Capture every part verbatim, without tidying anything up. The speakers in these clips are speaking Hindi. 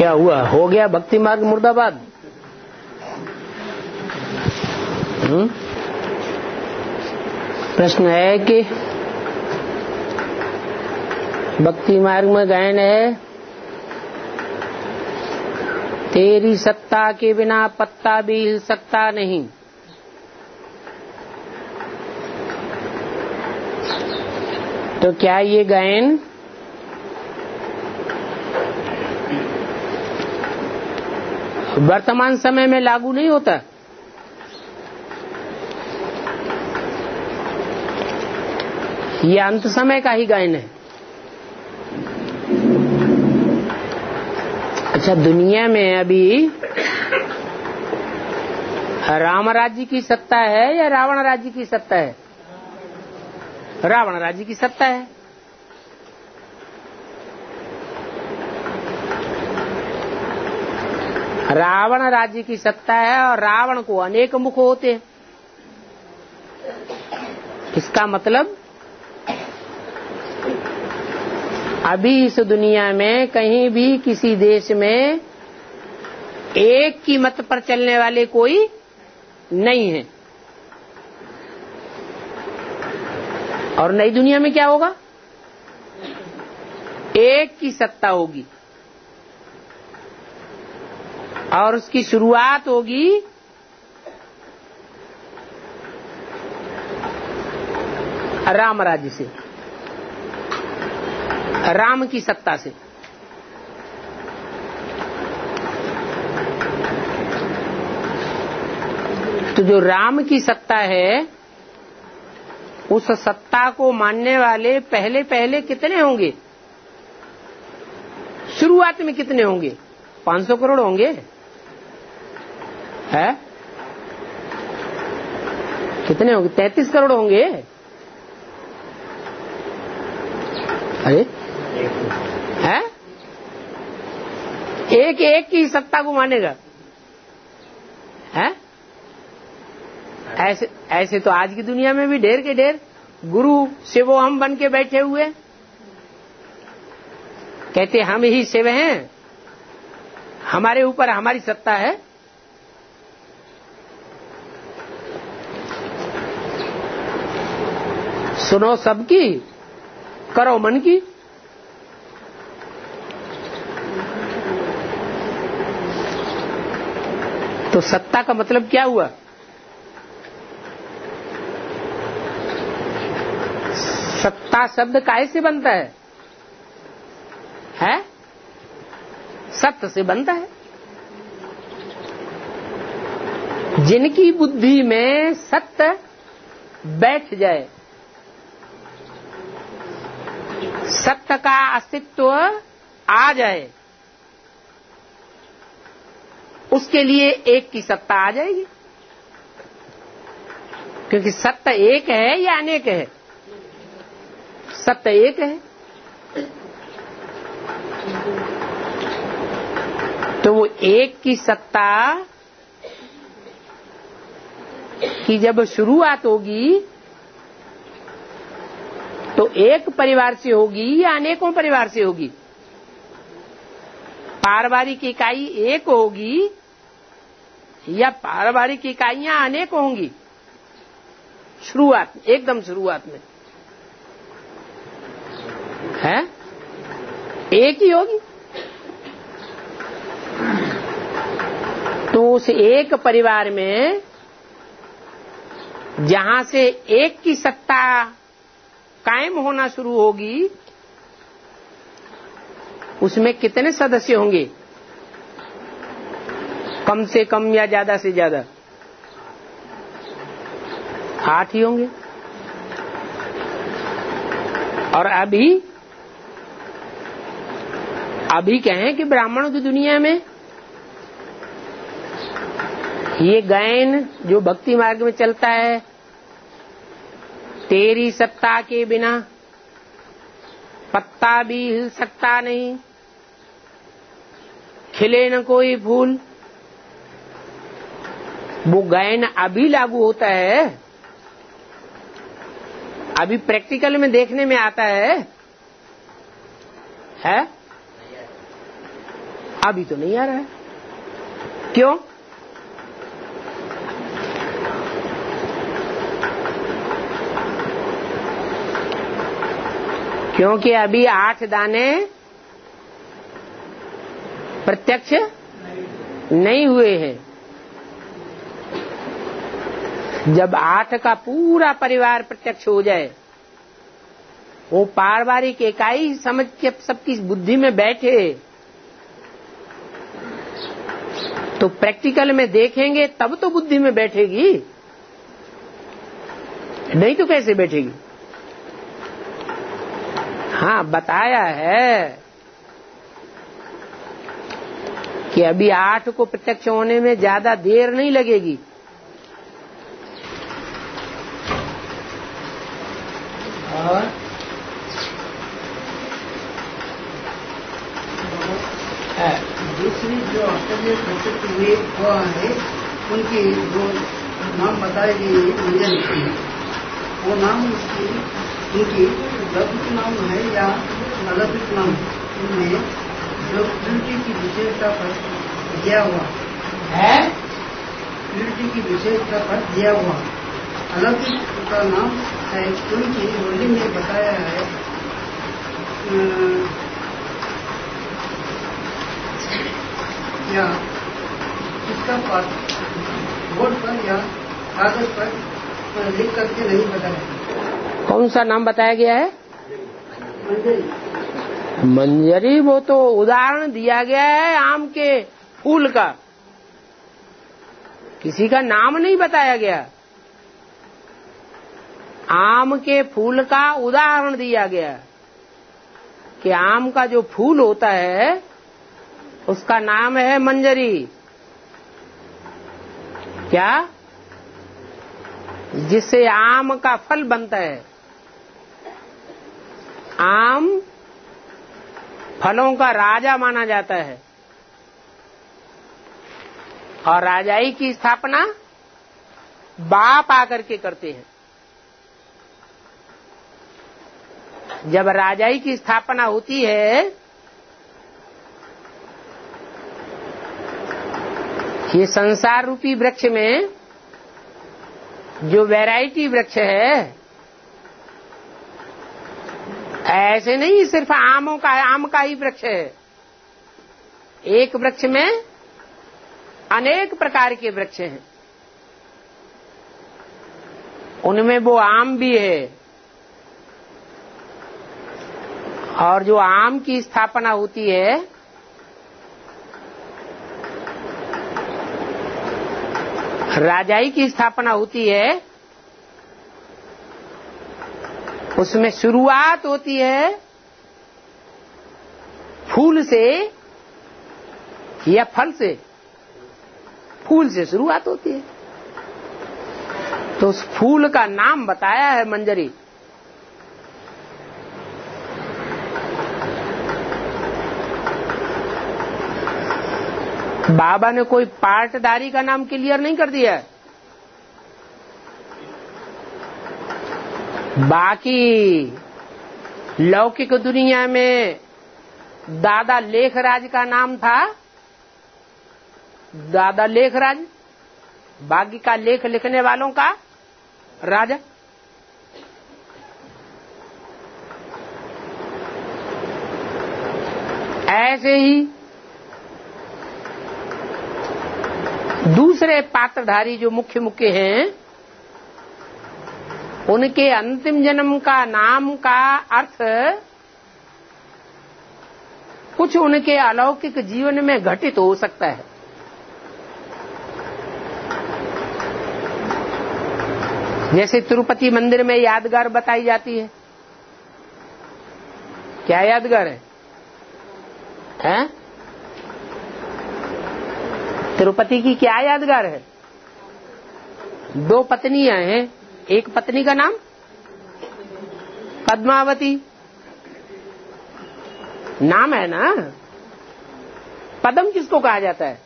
क्या हुआ? हो गया भक्ति मार्ग मुर्दाबाद। हम्म? प्रश्न है कि भक्ति मार्ग में गायन है, तेरी सत्ता के बिना पत्ता भी हिल सकता नहीं। तो क्या ये गायन वर्तमान समय में लागू नहीं होता? ये अंत समय का ही गायन है। अच्छा, दुनिया में अभी राम राज्य की सत्ता है या रावण राज्य की सत्ता है? रावण राज्य की सत्ता है। रावण राज्य की सत्ता है और रावण को अनेक मुख होते हैं। इसका मतलब अभी इस दुनिया में कहीं भी किसी देश में एक की मत पर चलने वाले कोई नहीं है। और नई दुनिया में क्या होगा? एक की सत्ता होगी और उसकी शुरुआत होगी राम राज्य से, राम की सत्ता से। तो जो राम की सत्ता है, उस सत्ता को मानने वाले पहले पहले कितने होंगे? शुरुआत में कितने होंगे? पाँच सौ करोड़ होंगे, है? कितने होंगे? तैंतीस करोड़ होंगे। अरे है? एक एक की सत्ता को मानेगा, है? ऐसे ऐसे तो आज की दुनिया में भी ढेर के ढेर गुरु शिवो हम बन के बैठे हुए, कहते हम ही शिव हैं, हमारे ऊपर हमारी सत्ता है। सुनो सबकी, करो मन की। तो सत्ता का मतलब क्या हुआ? सत्ता शब्द काहे से बनता है? है? सत्य से बनता है। जिनकी बुद्धि में सत्य बैठ जाए, सत्य का अस्तित्व आ जाए, उसके लिए एक की सत्ता आ जाएगी। क्योंकि सत्य एक है या अनेक है? सत्य एक है। तो वो एक की सत्ता की जब शुरुआत होगी तो एक परिवार से होगी या अनेकों परिवार से होगी? पारिवारिक इकाई एक होगी या पारिवारिक इकाइयां अनेक होंगी? शुरुआत, एकदम शुरुआत में है एक ही होगी। तो उस एक परिवार में जहां से एक की सत्ता कायम होना शुरू होगी, उसमें कितने सदस्य होंगे? कम से कम या ज्यादा से ज्यादा आठ ही होंगे। और अभी अभी कहें कि ब्राह्मणों की दुनिया में ये गायन जो भक्ति मार्ग में चलता है, तेरी सत्ता के बिना पत्ता भी हिल सकता नहीं, खिले न कोई फूल, वो गायन अभी लागू होता है, अभी प्रैक्टिकल में देखने में आता है, है? अभी तो नहीं आ रहा है। क्यों? क्योंकि अभी आठ दाने प्रत्यक्ष नहीं हुए हैं। जब आठ का पूरा परिवार प्रत्यक्ष हो जाए, वो पारिवारिक इकाई समझ के सबकी बुद्धि में बैठे, तो प्रैक्टिकल में देखेंगे तब तो बुद्धि में बैठेगी, नहीं तो कैसे बैठेगी। हाँ, बताया है कि अभी आठ को प्रत्यक्ष होने में ज्यादा देर नहीं लगेगी। और दूसरी जो आश्चर्य प्रकट हुए हुआ है, उनकी जो नाम बताए गए इंजन, वो नाम उसकी उनकी लौकिक नाम है या अलौकिक नाम, उनमें जो प्यूरिटी की विशेषता पर दिया हुआ है, प्यूरिटी की विशेषता पर दिया हुआ अलौकिक का नाम है, उनकी होली में बताया है या इसका पाठ बोर्ड पर या कागज पर लिख करके नहीं बताया। कौन सा नाम बताया गया है? मंजरी। मंजरी, वो तो उदाहरण दिया गया है आम के फूल का, किसी का नाम नहीं बताया गया। आम के फूल का उदाहरण दिया गया कि आम का जो फूल होता है उसका नाम है मंजरी। क्या? जिससे आम का फल बनता है। आम फलों का राजा माना जाता है और राजाई की स्थापना बाप आकर के करते हैं। जब राजाई की स्थापना होती है, ये संसार रूपी वृक्ष में जो वैरायटी वृक्ष है, ऐसे नहीं सिर्फ आमों का आम का ही वृक्ष है। एक वृक्ष में अनेक प्रकार के वृक्ष हैं, उनमें वो आम भी है। और जो आम की स्थापना होती है, राजाई की स्थापना होती है, उसमें शुरुआत होती है फूल से या फल से। फूल से शुरुआत होती है, तो उस फूल का नाम बताया है मंजरी। बाबा ने कोई पार्टदारी का नाम क्लियर नहीं कर दिया है। बाकी लौकिक दुनिया में दादा लेखराज का नाम था, दादा लेखराज, बाकी का लेख लिखने वालों का राजा। ऐसे ही दूसरे पात्रधारी जो मुख्य मुख्य हैं, उनके अंतिम जन्म का नाम का अर्थ कुछ उनके अलौकिक जीवन में घटित हो सकता है। जैसे तिरुपति मंदिर में यादगार बताई जाती है। क्या यादगार है? हैं? तिरुपति की क्या यादगार है? दो पत्नियां हैं, एक पत्नी का नाम पद्मावती नाम है ना। पद्म किसको कहा जाता है?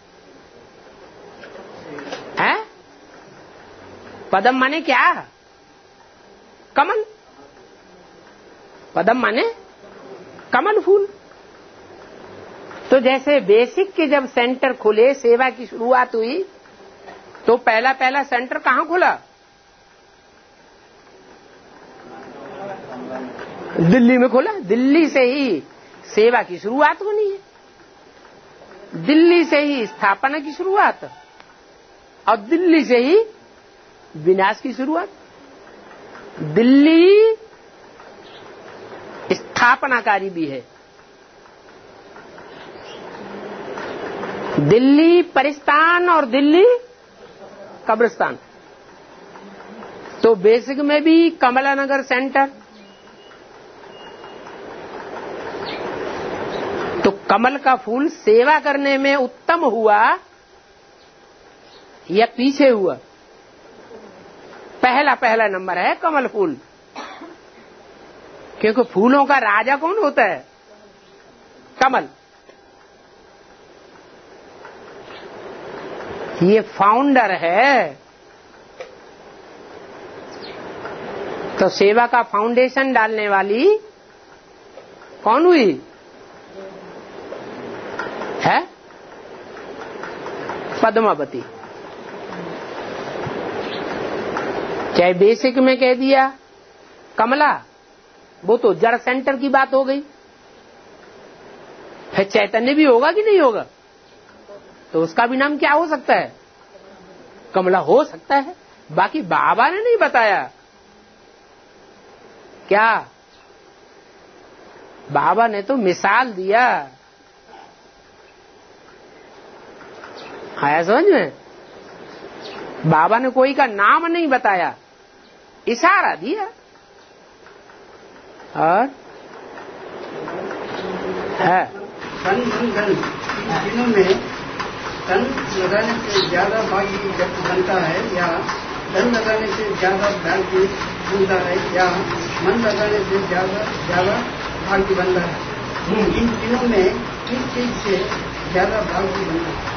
हैं? पद्म माने क्या? कमल। पद्म माने कमल फूल। तो जैसे बेसिक के जब सेंटर खुले, सेवा की शुरुआत हुई, तो पहला पहला सेंटर कहां खुला? दिल्ली में खुला। दिल्ली से ही सेवा की शुरुआत होनी है, दिल्ली से ही स्थापना की शुरुआत, और दिल्ली से ही विनाश की शुरुआत। दिल्ली स्थापनाकारी भी है, दिल्ली परिस्तान और दिल्ली कब्रिस्तान। तो बेसिक में भी कमला नगर सेंटर, तो कमल का फूल सेवा करने में उत्तम हुआ या पीछे हुआ? पहला पहला नंबर है कमल फूल, क्योंकि फूलों का राजा कौन होता है? कमल। ये फाउंडर है, तो सेवा का फाउंडेशन डालने वाली कौन हुई है? पद्मावती। चाहे बेसिक में कह दिया कमला, वो तो जड़ सेंटर की बात हो गई। फिर चैतन्य भी होगा कि नहीं होगा? तो उसका भी नाम क्या हो सकता है? कमला हो सकता है। बाकी बाबा ने नहीं बताया क्या? बाबा ने तो मिसाल दिया। आया समझ में? बाबा ने कोई का नाम नहीं बताया, इशारा दिया। और है तन मन धन तीनों में तन लगाने से ज्यादा भागी बनता है या धन लगाने से ज्यादा भागी बनता है या मन लगाने से ज्यादा ज्यादा भागी बनता है? इन तीनों में किस चीज से ज्यादा भागी बनता है?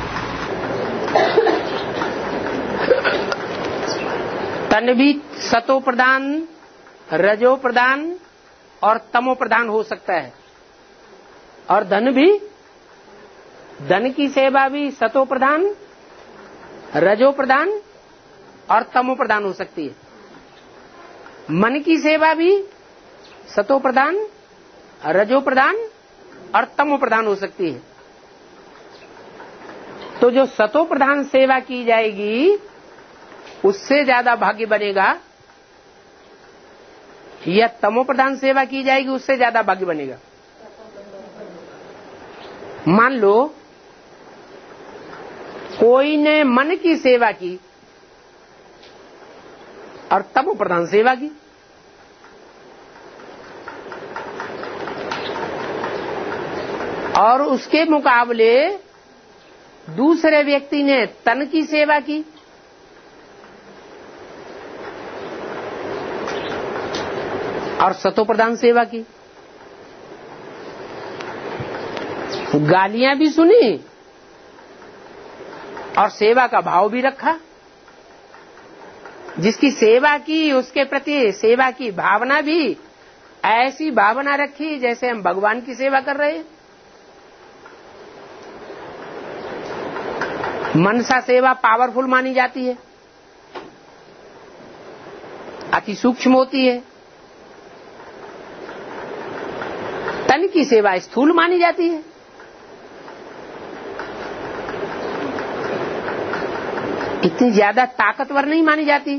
तन भी सतो प्रधान, रजो प्रधान और तमो प्रधान हो सकता है, और धन भी, धन की सेवा भी सतो प्रधान, रजो प्रधान और तमो प्रधान हो सकती है। मन की सेवा भी सतो प्रधान, रजो प्रधान और तमो प्रधान हो सकती है। तो जो सतो प्रधान सेवा की जाएगी उससे ज्यादा भाग्य बनेगा, या तमो प्रधान सेवा की जाएगी उससे ज्यादा भाग्य बनेगा? मान लो कोई ने मन की सेवा की और तमो प्रधान सेवा की, और उसके मुकाबले दूसरे व्यक्ति ने तन की सेवा की और सतो प्रधान सेवा की, गालियां भी सुनी और सेवा का भाव भी रखा। जिसकी सेवा की उसके प्रति सेवा की भावना भी ऐसी भावना रखी जैसे हम भगवान की सेवा कर रहे हैं। मनसा सेवा पावरफुल मानी जाती है, अति सूक्ष्म होती है। तन की सेवा स्थूल मानी जाती है। इतनी ज्यादा ताकतवर नहीं मानी जाती।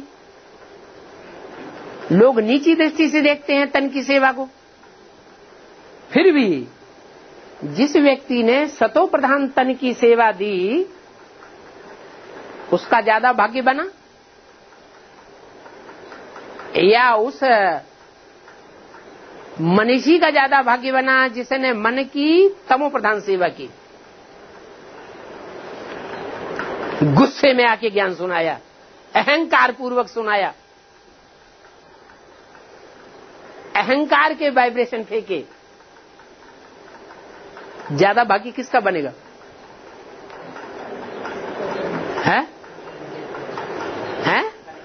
लोग नीची दृष्टि से देखते हैं तन की सेवा को। फिर भी जिस व्यक्ति ने सतो प्रधान तन की सेवा दी उसका ज्यादा भाग्य बना, या उस मनीषी का ज्यादा भाग्य बना जिसने मन की तमो प्रधान सेवा की, गुस्से में आके ज्ञान सुनाया, अहंकार पूर्वक सुनाया, अहंकार के वाइब्रेशन फेंके, ज्यादा भाग्य किसका बनेगा? है? है?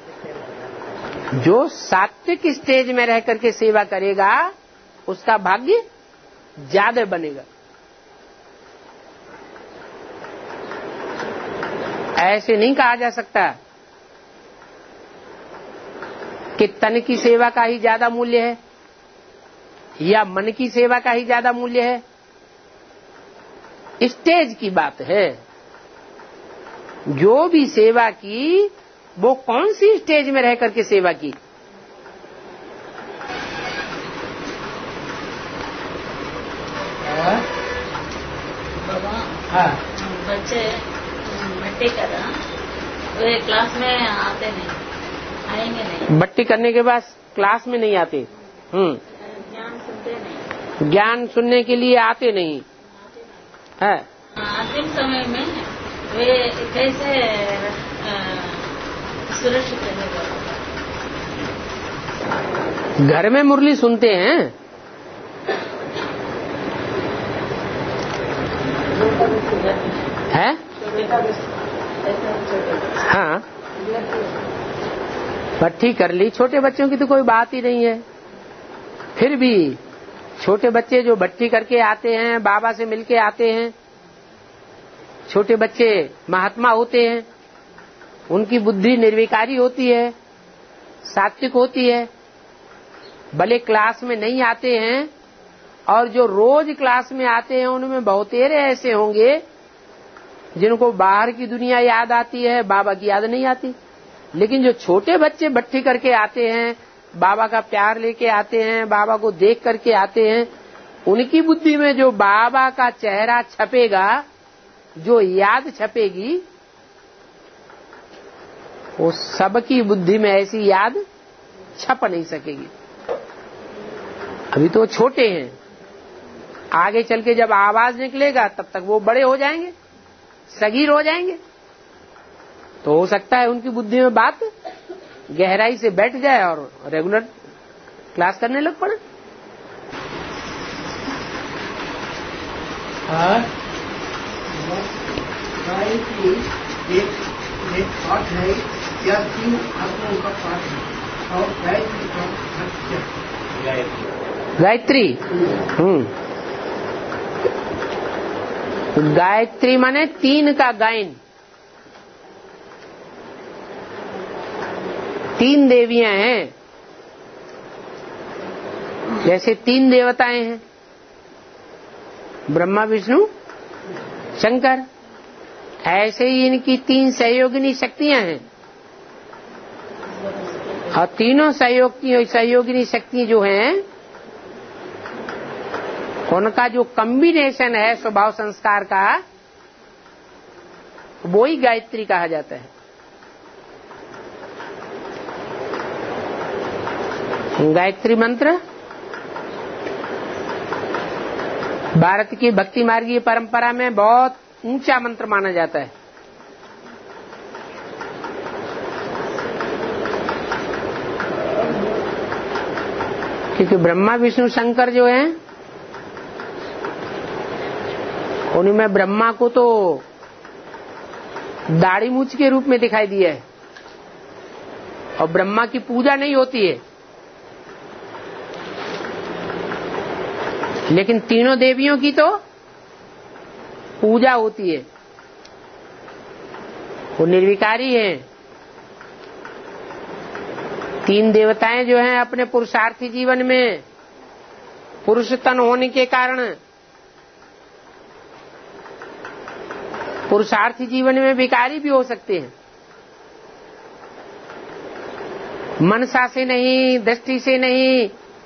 जो सात्विक स्टेज में रह करके सेवा करेगा उसका भाग्य ज्यादा बनेगा। ऐसे नहीं कहा जा सकता कि तन की सेवा का ही ज्यादा मूल्य है या मन की सेवा का ही ज्यादा मूल्य है। स्टेज की बात है। जो भी सेवा की वो कौन सी स्टेज में रह करके सेवा की। हाँ। बच्चे बट्टी कर रहा वे क्लास में आते नहीं, आएंगे नहीं। बट्टी करने के बाद क्लास में नहीं आते। हम्म ज्ञान सुनते नहीं, ज्ञान सुनने के लिए आते नहीं है। अंतिम समय में वे कैसे सुरक्षित रहेगा। घर में मुरली सुनते हैं, है? हाँ, भट्टी कर ली। छोटे बच्चों की तो कोई बात ही नहीं है। फिर भी छोटे बच्चे जो भट्टी करके आते हैं, बाबा से मिलके आते हैं, छोटे बच्चे महात्मा होते हैं, उनकी बुद्धि निर्विकारी होती है, सात्विक होती है। भले क्लास में नहीं आते हैं, और जो रोज क्लास में आते हैं उनमें बहुतेरे ऐसे होंगे जिनको बाहर की दुनिया याद आती है, बाबा की याद नहीं आती। लेकिन जो छोटे बच्चे भट्टी करके आते हैं, बाबा का प्यार लेके आते हैं, बाबा को देख करके आते हैं, उनकी बुद्धि में जो बाबा का चेहरा छपेगा, जो याद छपेगी, वो सबकी बुद्धि में ऐसी याद छप नहीं सकेगी। अभी तो छोटे हैं, आगे चल के जब आवाज निकलेगा तब तक वो बड़े हो जाएंगे, सगीर हो जाएंगे, तो हो सकता है उनकी बुद्धि में बात गहराई से बैठ जाए और रेगुलर क्लास करने लग पड़े। गायत्री एक एक पाठ है या तीन आत्माओं का पाठ है, और गायत्री का अर्थ क्या है? गायत्री, हम्म गायत्री माने तीन का गायन। तीन देवियां हैं, जैसे तीन देवताएं हैं, ब्रह्मा विष्णु शंकर, ऐसे ही इनकी तीन सहयोगिनी शक्तियां हैं। और तीनों सहयोग सहयोगिनी शक्ति जो हैं, उनका जो कॉम्बिनेशन है स्वभाव संस्कार का, वो ही गायत्री कहा जाता है। गायत्री मंत्र भारत की भक्ति मार्गीय परंपरा में बहुत ऊंचा मंत्र माना जाता है। क्योंकि ब्रह्मा विष्णु शंकर जो हैं, उनमें ब्रह्मा को तो दाढ़ी मूछ के रूप में दिखाई दिया है, और ब्रह्मा की पूजा नहीं होती है। लेकिन तीनों देवियों की तो पूजा होती है, वो निर्विकारी हैं। तीन देवताएं जो हैं अपने पुरुषार्थी जीवन में पुरुष तन होने के कारण पुरुषार्थी जीवन में विकारी भी हो सकते हैं। मनसा से नहीं, दृष्टि से नहीं,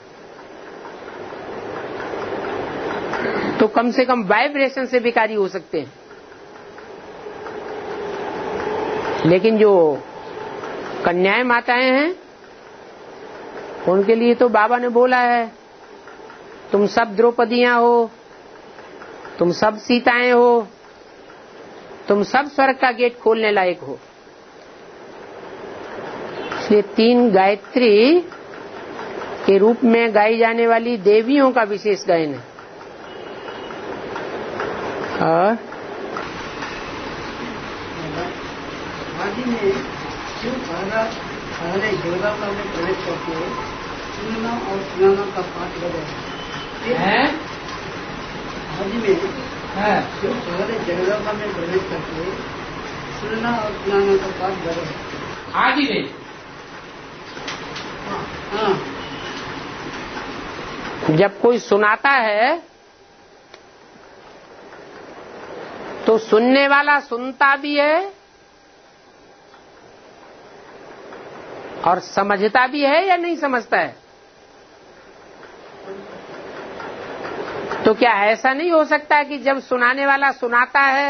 तो कम से कम वाइब्रेशन से विकारी हो सकते हैं। लेकिन जो कन्याएं माताएं हैं, उनके लिए तो बाबा ने बोला है, तुम सब द्रौपदियां हो, तुम सब सीताएं हो, तुम सब स्वर्ग का गेट खोलने लायक हो। इसलिए तीन गायत्री के रूप में गाई जाने वाली देवियों का विशेष गायन है। और आदि में जो पहला पहले जगदम्बा में प्रवेश करके सुनना और सुनाना का पाठ लगाया। आदि में जो पहले जगदम्बा में प्रवेश करके सुनना और सुनाने का बात करें। आगे में हाँ, जब कोई सुनाता है तो सुनने वाला सुनता भी है और समझता भी है या नहीं समझता है? तो क्या ऐसा नहीं हो सकता कि जब सुनाने वाला सुनाता है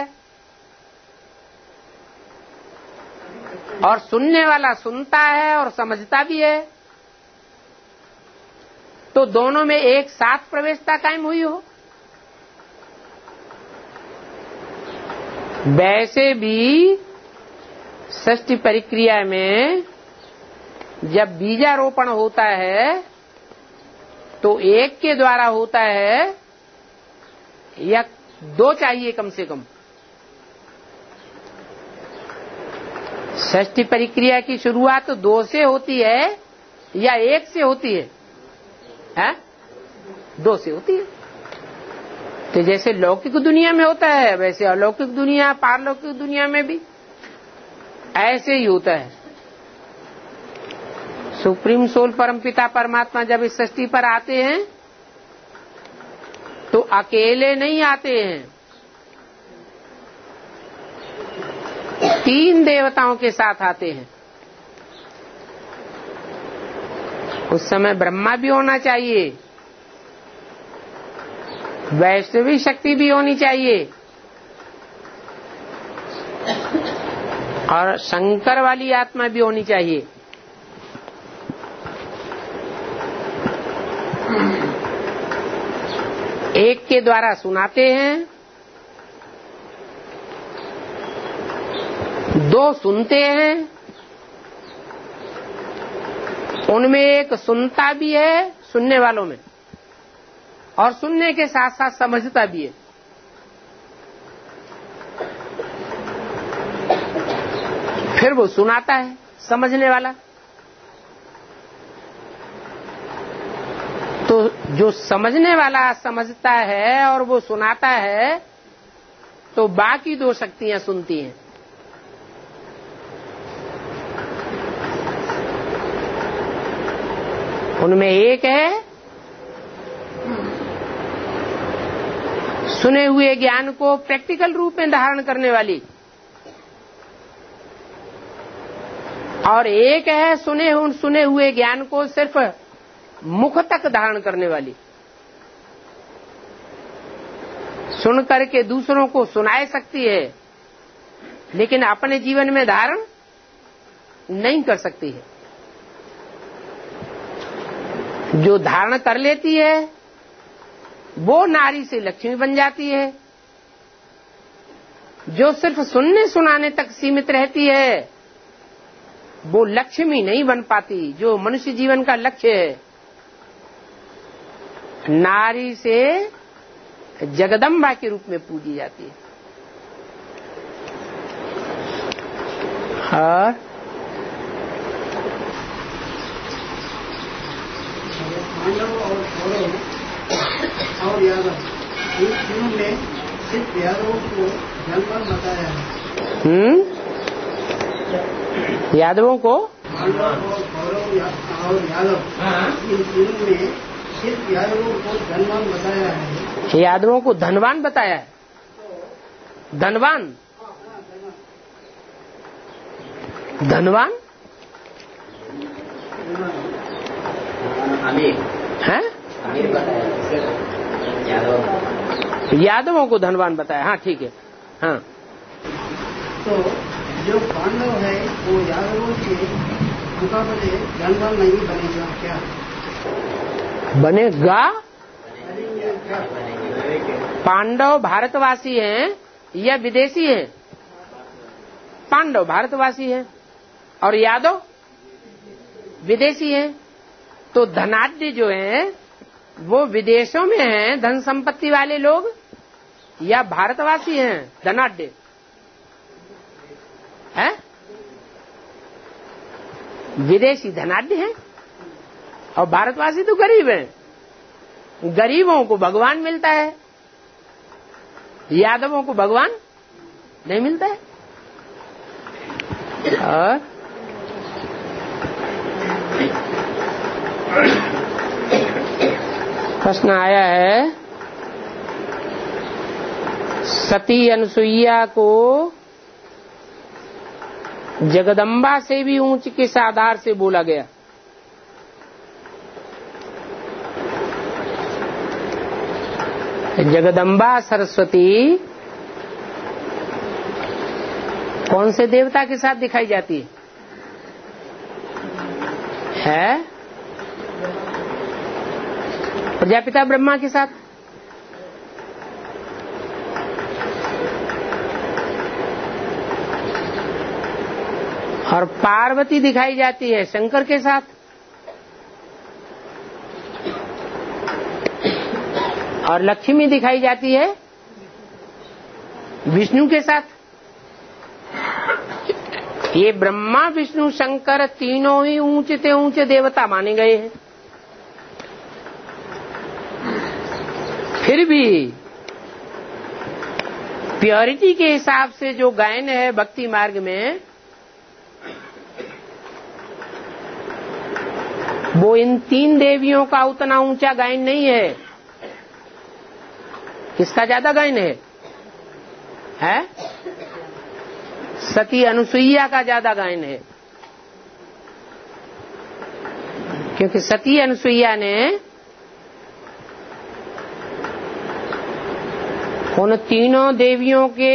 और सुनने वाला सुनता है और समझता भी है तो दोनों में एक साथ प्रवेशता कायम हुई हो? वैसे भी षष्ठी परिक्रिया में जब बीजारोपण होता है तो एक के द्वारा होता है या दो चाहिए कम से कम? षष्ठी परिक्रिया की शुरुआत तो दो से होती है या एक से होती है? है? दो से होती है। तो जैसे लौकिक दुनिया में होता है वैसे अलौकिक दुनिया पारलौकिक दुनिया में भी ऐसे ही होता है। सुप्रीम सोल परमपिता परमात्मा जब इस सृष्टि पर आते हैं तो अकेले नहीं आते हैं, तीन देवताओं के साथ आते हैं। उस समय ब्रह्मा भी होना चाहिए, वैष्णवी शक्ति भी होनी चाहिए और शंकर वाली आत्मा भी होनी चाहिए। एक के द्वारा सुनाते हैं, दो सुनते हैं, उनमें एक सुनता भी है सुनने वालों में और सुनने के साथ साथ समझता भी है। फिर वो सुनाता है समझने वाला। तो जो समझने वाला समझता है और वो सुनाता है तो बाकी दो शक्तियां सुनती हैं। उनमें एक है सुने हुए ज्ञान को प्रैक्टिकल रूप में धारण करने वाली और एक है सुने सुने हुए ज्ञान को सिर्फ मुख तक धारण करने वाली, सुन करके दूसरों को सुनाए सकती है लेकिन अपने जीवन में धारण नहीं कर सकती है। जो धारण कर लेती है वो नारी से लक्ष्मी बन जाती है, जो सिर्फ सुनने सुनाने तक सीमित रहती है वो लक्ष्मी नहीं बन पाती। जो मनुष्य जीवन का लक्ष्य है नारी से जगदम्बा के रूप में पूजी जाती है। और पांडव और कौरव और यादव इन तीनों में सिर्फ यादवों को धनवान बताया है। हम्म यादवों को पांडव और कौरव और यादव इन तीनों में सिर्फ यादवों को धनवान बताया है। यादवों को धनवान बताया है। धनवान धनवान है यादवों को धनवान बताया। हाँ ठीक है। हाँ तो जो पांडव है वो यादवों के मुकाबले धनवान नहीं बनेगा क्या? बनेगा। पांडव भारतवासी हैं या विदेशी हैं? पांडव भारतवासी हैं और यादव विदेशी हैं। तो धनाढ्य जो हैं वो विदेशों में हैं धन संपत्ति वाले लोग या भारतवासी हैं धनाढ्य हैं? विदेशी धनाढ्य हैं और भारतवासी तो गरीब हैं। गरीबों को भगवान मिलता है, यादवों को भगवान नहीं मिलता है। और प्रश्न आया है, सती अनुसुईया को जगदम्बा से भी ऊंच किस आधार से बोला गया? जगदम्बा सरस्वती कौन से देवता के साथ दिखाई जाती है? है प्रजापिता ब्रह्मा के साथ। और पार्वती दिखाई जाती है शंकर के साथ। और लक्ष्मी दिखाई जाती है विष्णु के साथ। ये ब्रह्मा विष्णु शंकर तीनों ही ऊंचे से ऊंचे देवता माने गए हैं। फिर भी प्योरिटी के हिसाब से जो गायन है भक्ति मार्ग में, वो इन तीन देवियों का उतना ऊंचा गायन नहीं है। किसका ज्यादा गायन है? है सती अनुसुईया का ज्यादा गायन है, क्योंकि सती अनुसुईया ने उन तीनों देवियों के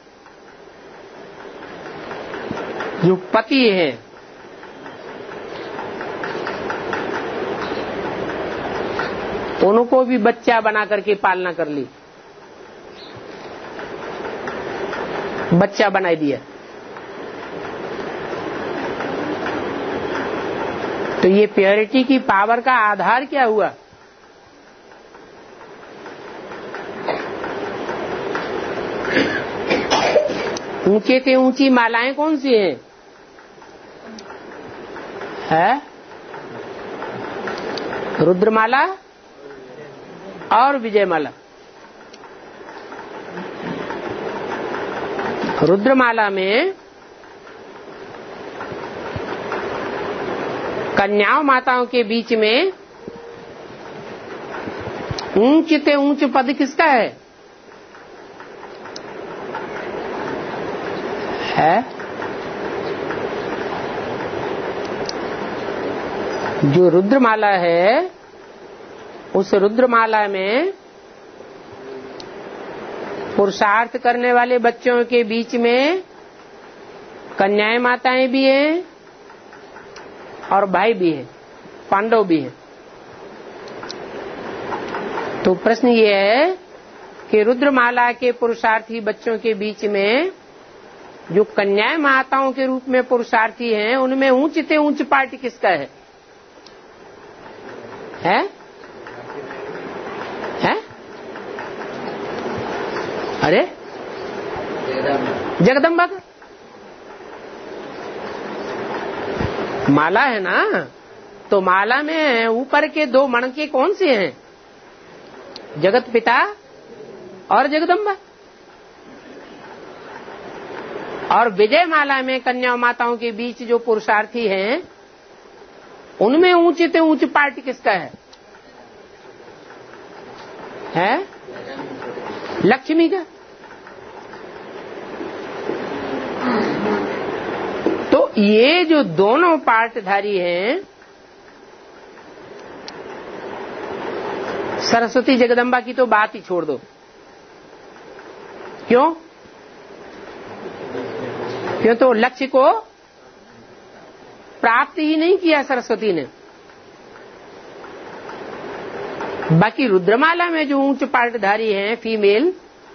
जो पति हैं उनको भी बच्चा बना करके पालना कर ली, बच्चा बना दिया। तो ये प्योरिटी की पावर का आधार क्या हुआ? ऊंचे से ऊंची मालाएं कौन सी हैं? है रुद्रमाला और विजयमाला। रुद्रमाला में कन्याओं माताओं के बीच में ऊंच से ऊंच पद किसका है? है जो रुद्रमाला है, उस रुद्रमाला में पुरुषार्थ करने वाले बच्चों के बीच में कन्याएं माताएं भी हैं और भाई भी हैं, पांडव भी हैं। तो प्रश्न ये है कि रुद्रमाला के पुरुषार्थी बच्चों के बीच में जो कन्याएं माताओं के रूप में पुरुषार्थी हैं, उनमें ऊंच से ऊंच पार्टी किसका है? है है अरे जगदम्बा का माला है ना, तो माला में ऊपर के दो मणके कौन से हैं? जगत पिता और जगदम्बा। और विजय माला में कन्या माताओं के बीच जो पुरुषार्थी हैं, उनमें ऊंचे से ऊंच पार्टी किसका है? है लक्ष्मी का। तो ये जो दोनों पार्टधारी हैं, सरस्वती जगदम्बा की तो बात ही छोड़ दो। क्यों? क्यों? तो लक्ष्य को प्राप्त ही नहीं किया सरस्वती ने। बाकी रुद्रमाला में जो ऊंच पार्टधारी हैं फीमेल,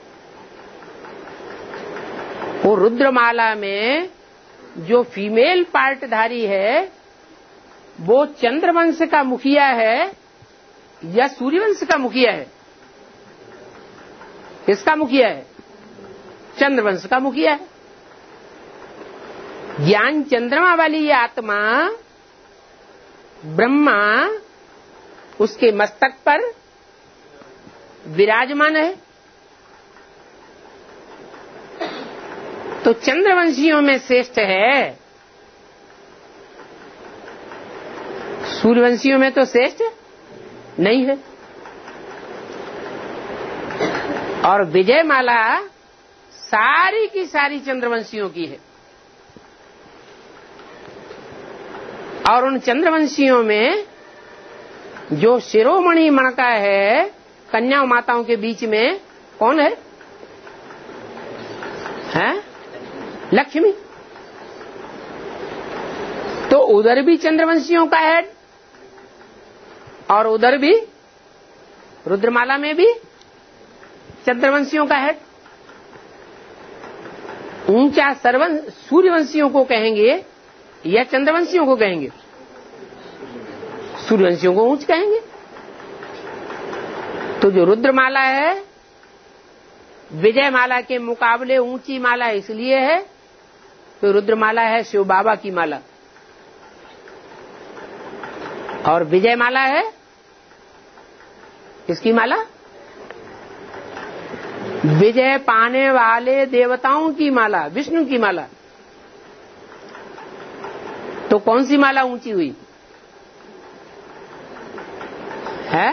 वो रुद्रमाला में जो फीमेल पार्टधारी है वो चंद्रवंश का मुखिया है या सूर्यवंश का मुखिया है? किसका मुखिया है? चंद्रवंश का मुखिया है। ज्ञान चंद्रमा वाली ये आत्मा ब्रह्मा उसके मस्तक पर विराजमान है। तो चंद्रवंशियों में श्रेष्ठ है सूर्यवंशियों में तो श्रेष्ठ नहीं है। और विजयमाला सारी की सारी चंद्रवंशियों की है। और उन चंद्रवंशियों में जो शिरोमणि मणका है कन्या माताओं के बीच में कौन है? हैं? लक्ष्मी। तो उधर भी चंद्रवंशियों का हेड और उधर भी रुद्रमाला में भी चंद्रवंशियों का हेड। ऊंचा सर्वन सूर्यवंशियों को कहेंगे या चंद्रवंशियों को कहेंगे? सूर्यवंशियों को ऊंच कहेंगे। तो जो रुद्रमाला है विजयमाला के मुकाबले ऊंची माला इसलिए है तो रुद्रमाला है शिव बाबा की माला और विजयमाला है किसकी माला? विजय पाने वाले देवताओं की माला, विष्णु की माला। तो कौन सी माला ऊंची हुई है?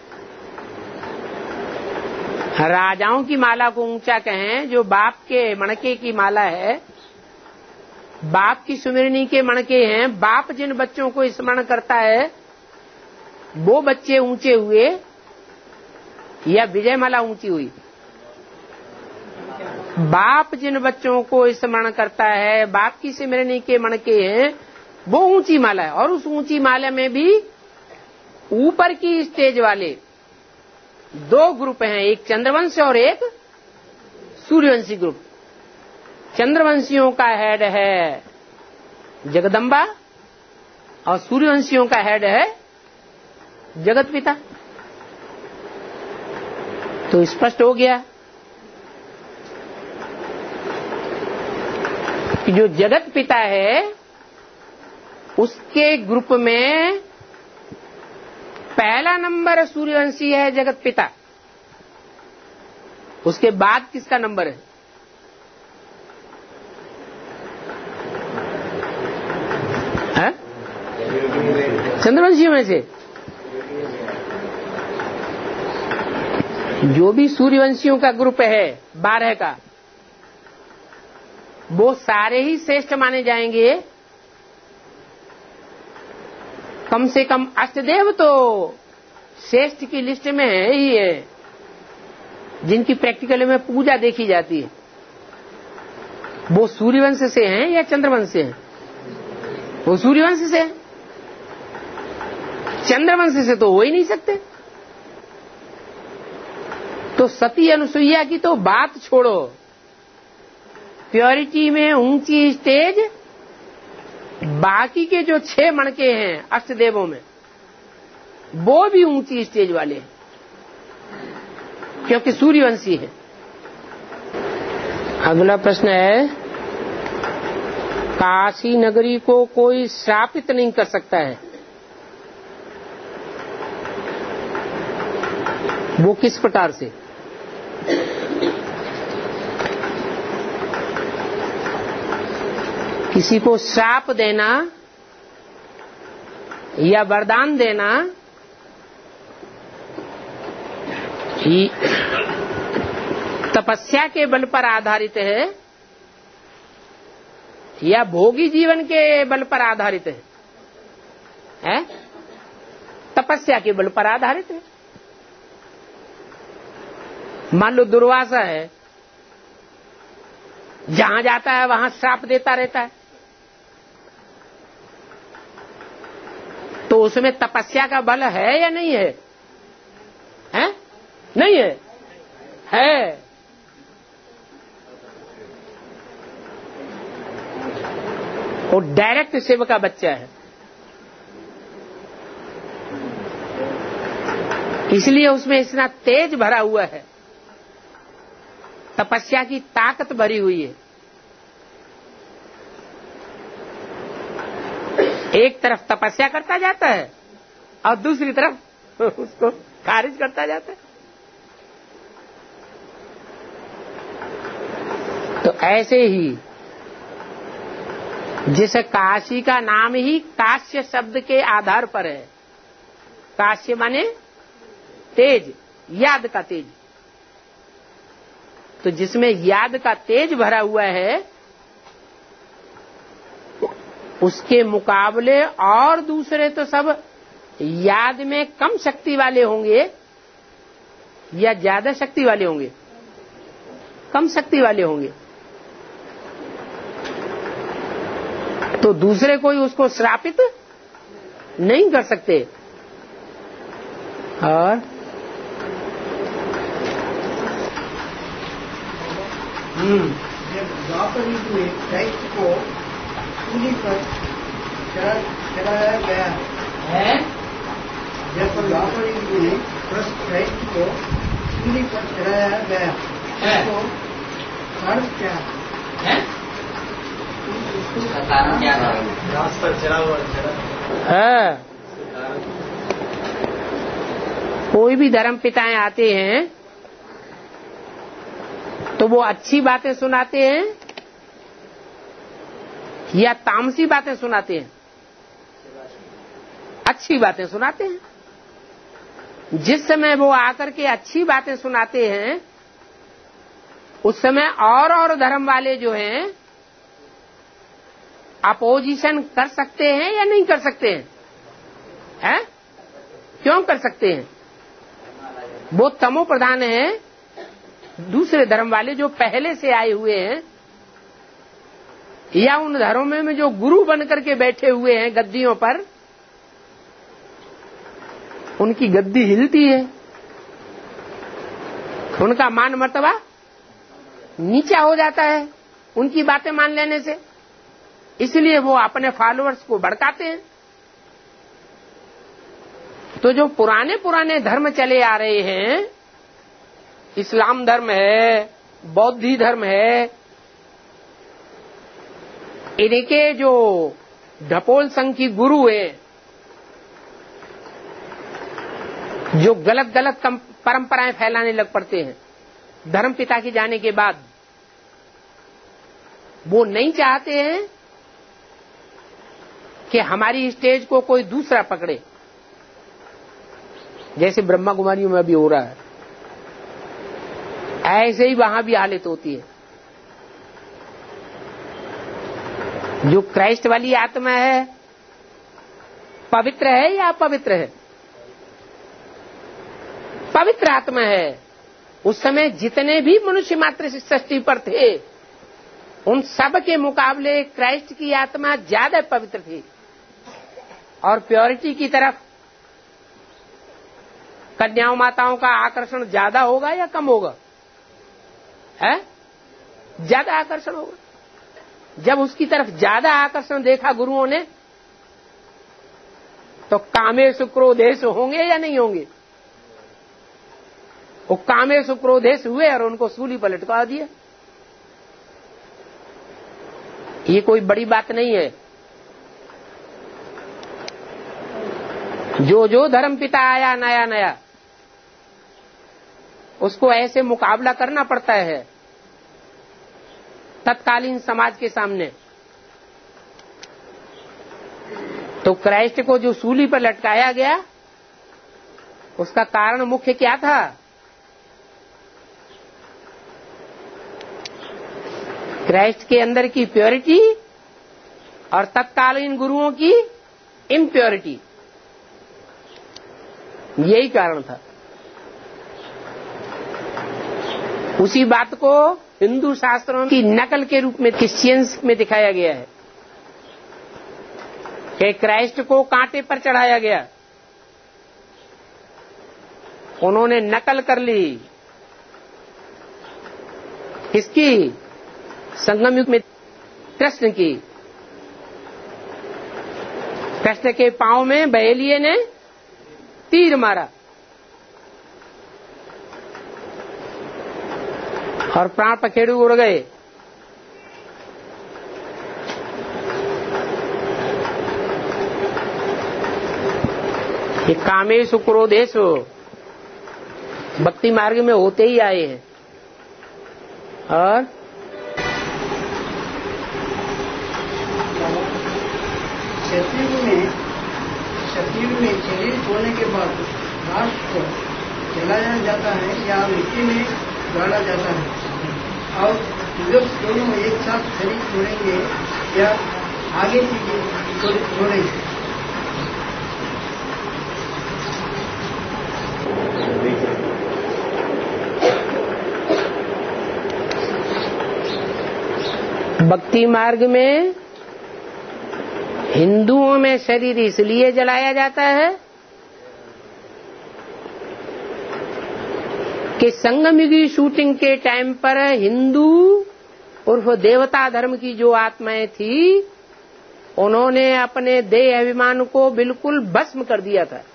राजाओं की माला को ऊंचा कहें जो बाप के मणके की माला है, बाप की सुमिरनी के मणके हैं। बाप जिन बच्चों को स्मरण करता है वो बच्चे ऊंचे हुए या विजयमाला ऊंची हुई? बाप जिन बच्चों को स्मरण करता है बाप की सिमरनी के मणके हैं वो ऊंची माला है। और उस ऊंची माला में भी ऊपर की स्टेज वाले दो ग्रुप हैं, एक चंद्रवंश और एक सूर्यवंशी ग्रुप। चंद्रवंशियों का हेड है जगदम्बा और सूर्यवंशियों का हेड है जगत पिता। तो स्पष्ट हो गया कि जो जगत पिता है उसके ग्रुप में पहला नंबर सूर्यवंशी है जगत पिता। उसके बाद किसका नंबर है? है? चंद्रवंशियों में से जो भी सूर्यवंशियों का ग्रुप है बारह का वो सारे ही श्रेष्ठ माने जाएंगे। कम से कम अष्टदेव तो श्रेष्ठ की लिस्ट में है ही है जिनकी प्रैक्टिकल में पूजा देखी जाती है। वो सूर्यवंश से हैं या चंद्रवंश से हैं? वो सूर्यवंश से हैं। चंद्रवंश से तो हो ही नहीं सकते। तो सती अनुसुईया की तो बात छोड़ो, प्योरिटी में ऊंची स्टेज बाकी के जो छह मणके हैं अष्टदेवों में वो भी ऊंची स्टेज वाले हैं क्योंकि सूर्यवंशी है। अगला प्रश्न है, काशी नगरी को कोई श्रापित नहीं कर सकता है, वो किस प्रकार से? किसी को श्राप देना या वरदान देना ही तपस्या के बल पर आधारित है या भोगी जीवन के बल पर आधारित है? है? तपस्या के बल पर आधारित है। मान लो दुर्वासा है, जहां जाता है वहां श्राप देता रहता है, तो उसमें तपस्या का बल है या नहीं है? हैं? नहीं है? है। वो डायरेक्ट शिव का बच्चा है, इसलिए उसमें इतना तेज भरा हुआ है, तपस्या की ताकत भरी हुई है। एक तरफ तपस्या करता जाता है और दूसरी तरफ उसको खारिज करता जाता है। तो ऐसे ही जिस काशी का नाम ही काश्य शब्द के आधार पर है। काश्य माने तेज, याद का तेज। तो जिसमें याद का तेज भरा हुआ है, उसके मुकाबले और दूसरे तो सब याद में कम शक्ति वाले होंगे या ज्यादा शक्ति वाले होंगे? कम शक्ति वाले होंगे। तो दूसरे कोई उसको श्रापित नहीं कर सकते। और हम्म जब द्वापर युग में क्राइस्ट को सूली पर चढ़ा- चढ़ाया गया है जब द्वापर युग में क्राइस्ट को सूली पर चढ़ाया गया है। तो अर्थ क्या है? उसको कारण क्या था? घास पर चढ़ा हुआ चढ़ा है। कोई भी धर्म पिताएं आते हैं तो वो अच्छी बातें सुनाते हैं या तामसी बातें सुनाते हैं? अच्छी बातें सुनाते हैं। जिस समय वो आकर के अच्छी बातें सुनाते हैं, उस समय और और धर्म वाले जो हैं अपोजिशन कर सकते हैं या नहीं कर सकते हैं? हैं? क्यों कर सकते हैं? वो तमो प्रधान है। दूसरे धर्म वाले जो पहले से आए हुए हैं या उन धर्मों में जो गुरु बन करके बैठे हुए हैं गद्दियों पर, उनकी गद्दी हिलती है, उनका मान मर्तबा नीचा हो जाता है उनकी बातें मान लेने से। इसलिए वो अपने फॉलोअर्स को भड़काते हैं। तो जो पुराने पुराने धर्म चले आ रहे हैं, इस्लाम धर्म है, बौद्धी धर्म है, इनके जो ढपोल संघ की गुरु है, जो गलत गलत परंपराएं फैलाने लग पड़ते हैं धर्म पिता के जाने के बाद, वो नहीं चाहते हैं कि हमारी स्टेज को कोई दूसरा पकड़े, जैसे ब्रह्मा कुमारियों में अभी हो रहा है। ऐसे ही वहां भी हालत होती है। जो क्राइस्ट वाली आत्मा है, पवित्र है या अपवित्र है? पवित्र आत्मा है। उस समय जितने भी मनुष्य मात्र सृष्टि पर थे, उन सब के मुकाबले क्राइस्ट की आत्मा ज्यादा पवित्र थी और प्योरिटी की तरफ कन्याओं माताओं का आकर्षण ज्यादा होगा या कम होगा? है? ज्यादा आकर्षण होगा। जब उसकी तरफ ज्यादा आकर्षण देखा गुरुओं ने, तो कामेश क्रोधेश होंगे या नहीं होंगे? वो कामेश क्रोधेश हुए और उनको सूली पर लटका दिया। ये कोई बड़ी बात नहीं है। जो जो धर्म पिता आया नया नया, उसको ऐसे मुकाबला करना पड़ता है तत्कालीन समाज के सामने। तो क्राइस्ट को जो सूली पर लटकाया गया, उसका कारण मुख्य क्या था? क्राइस्ट के अंदर की प्योरिटी और तत्कालीन गुरुओं की इम्प्योरिटी, यही कारण था। उसी बात को हिंदू शास्त्रों की नकल के रूप में क्रिश्चियंस में दिखाया गया है कि क्राइस्ट को कांटे पर चढ़ाया गया। उन्होंने नकल कर ली। किसकी? संगम युग में कृष्ण की। कृष्ण के पांव में बहेलिये ने तीर मारा और प्राण पखेरु उड़ गए। ये कामेशु क्रोधेशु भक्ति मार्ग में होते ही आए हैं। और सतयुग में सतयुग में शरीर छोड़ने के बाद लाश को जलाया जाता है या मिट्टी में गाड़ा जाता है और जब दोनों एक साथ शरीर छोड़ेंगे या आगे की छोड़ेंगे। भक्ति मार्ग में हिंदुओं में शरीर इसलिए जलाया जाता है कि संगमयुगी शूटिंग के टाइम पर हिंदू उर्फ देवता धर्म की जो आत्माएं थी उन्होंने अपने देह अभिमान को बिल्कुल भस्म कर दिया था।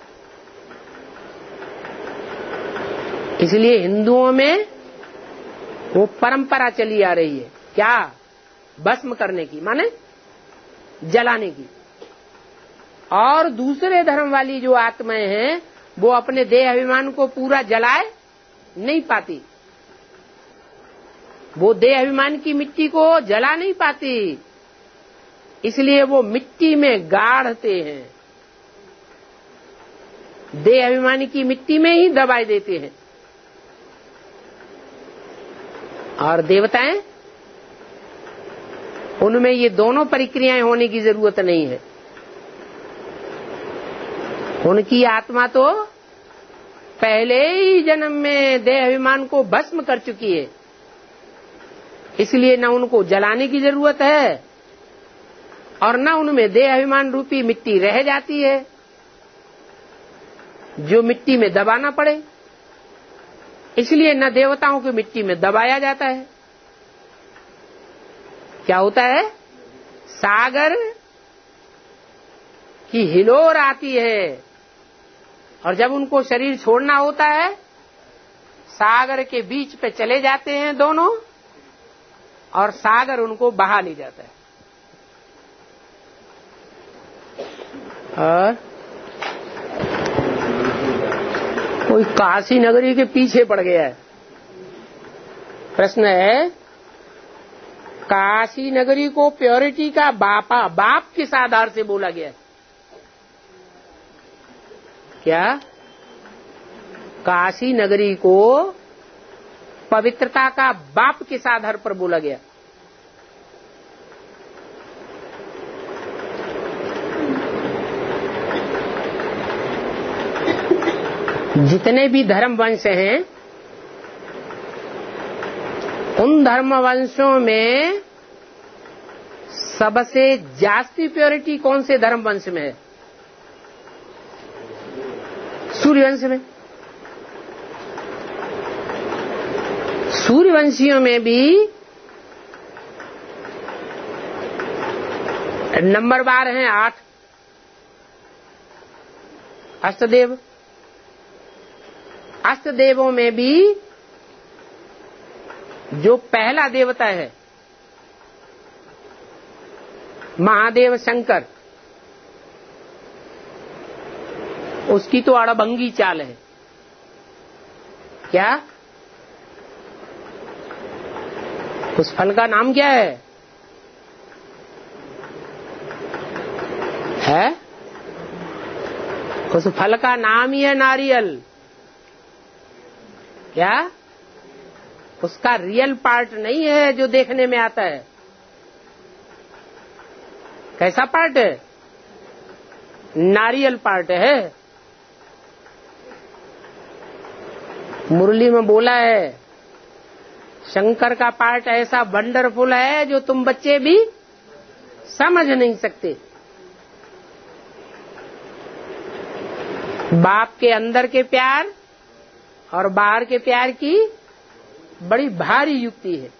इसलिए हिंदुओं में वो परंपरा चली आ रही है, क्या? भस्म करने की, माने जलाने की। और दूसरे धर्म वाली जो आत्माएं हैं वो अपने देह अभिमान को पूरा जलाए नहीं पाती, वो देह अभिमान की मिट्टी को जला नहीं पाती, इसलिए वो मिट्टी में गाड़ते हैं, देह अभिमान की मिट्टी में ही दबा देते हैं। और देवताएं, उनमें ये दोनों प्रक्रियाएं होने की जरूरत नहीं है। उनकी आत्मा तो पहले ही जन्म में देह अभिमान को भस्म कर चुकी है, इसलिए न उनको जलाने की जरूरत है और न उनमें देह अभिमान रूपी मिट्टी रह जाती है जो मिट्टी में दबाना पड़े। इसलिए न देवताओं को मिट्टी में दबाया जाता है। क्या होता है? सागर की हिलोर आती है और जब उनको शरीर छोड़ना होता है सागर के बीच पे चले जाते हैं दोनों और सागर उनको बहा ले जाता है। और कोई काशी नगरी के पीछे पड़ गया है। प्रश्न है, काशी नगरी को प्योरिटी का बापा बाप किस आधार से बोला गया है? क्या काशी नगरी को पवित्रता का बाप किस आधार पर बोला गया? जितने भी धर्म वंश हैं उन धर्म वंशों में सबसे जास्ती प्योरिटी कौन से धर्म वंश में है? सूर्यवंश में। सूर्यवंशियों में भी नंबर बार हैं आठ, अष्टदेव। अष्टदेवों में भी जो पहला देवता है महादेव शंकर, उसकी तो अड़भंगी चाल है। क्या? उस फल का नाम क्या है? है उस फल का नाम ही है नारियल। क्या? उसका रियल पार्ट नहीं है जो देखने में आता है। कैसा पार्ट है? नारियल पार्ट है। मुरली में बोला है शंकर का पार्ट ऐसा वंडरफुल है जो तुम बच्चे भी समझ नहीं सकते। बाप के अंदर के प्यार और बाहर के प्यार की बड़ी भारी युक्ति है।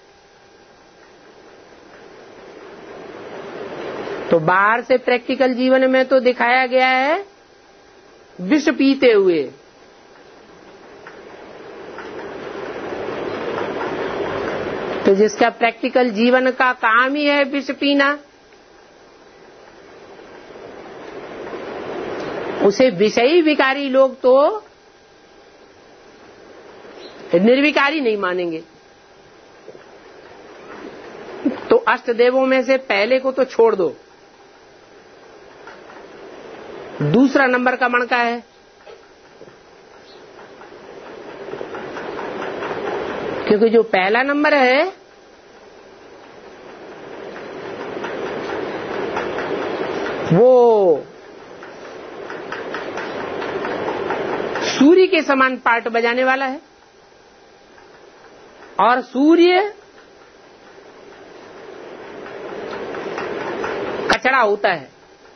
तो बाहर से प्रैक्टिकल जीवन में तो दिखाया गया है विष पीते हुए, तो जिसका प्रैक्टिकल जीवन का काम ही है विष पीना, उसे विषयी विकारी लोग तो निर्विकारी नहीं मानेंगे। तो अष्टदेवों में से पहले को तो छोड़ दो, दूसरा नंबर का मणका है। क्योंकि जो पहला नंबर है वो सूर्य के समान पार्ट बजाने वाला है और सूर्य कचरा होता है।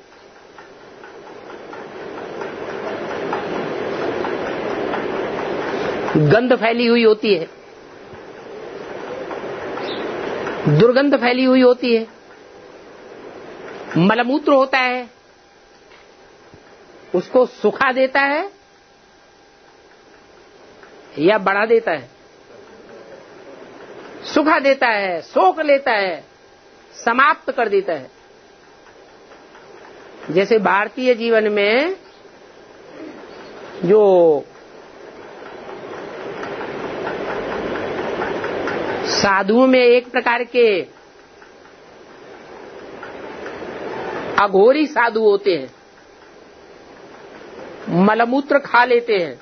गंध फैली हुई होती है, दुर्गंध फैली हुई होती है, मलमूत्र होता है, उसको सुखा देता है या बढ़ा देता है? सुखा देता है, सोख लेता है, समाप्त कर देता है। जैसे भारतीय जीवन में जो साधुओं में एक प्रकार के अघोरी साधु होते हैं, मलमूत्र खा लेते हैं।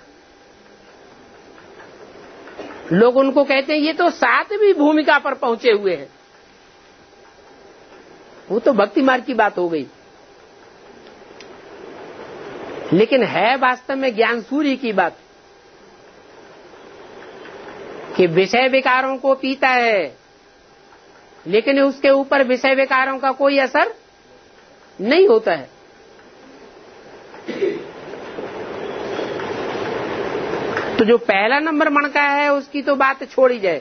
लोग उनको कहते हैं ये तो सातवीं भूमिका पर पहुंचे हुए हैं। वो तो भक्ति मार्ग की बात हो गई, लेकिन है वास्तव में ज्ञान सूर्य की बात कि विषय विकारों को पीता है, लेकिन उसके ऊपर विषय विकारों का कोई असर नहीं होता है। तो जो पहला नंबर मणका है उसकी तो बात छोड़ी जाए,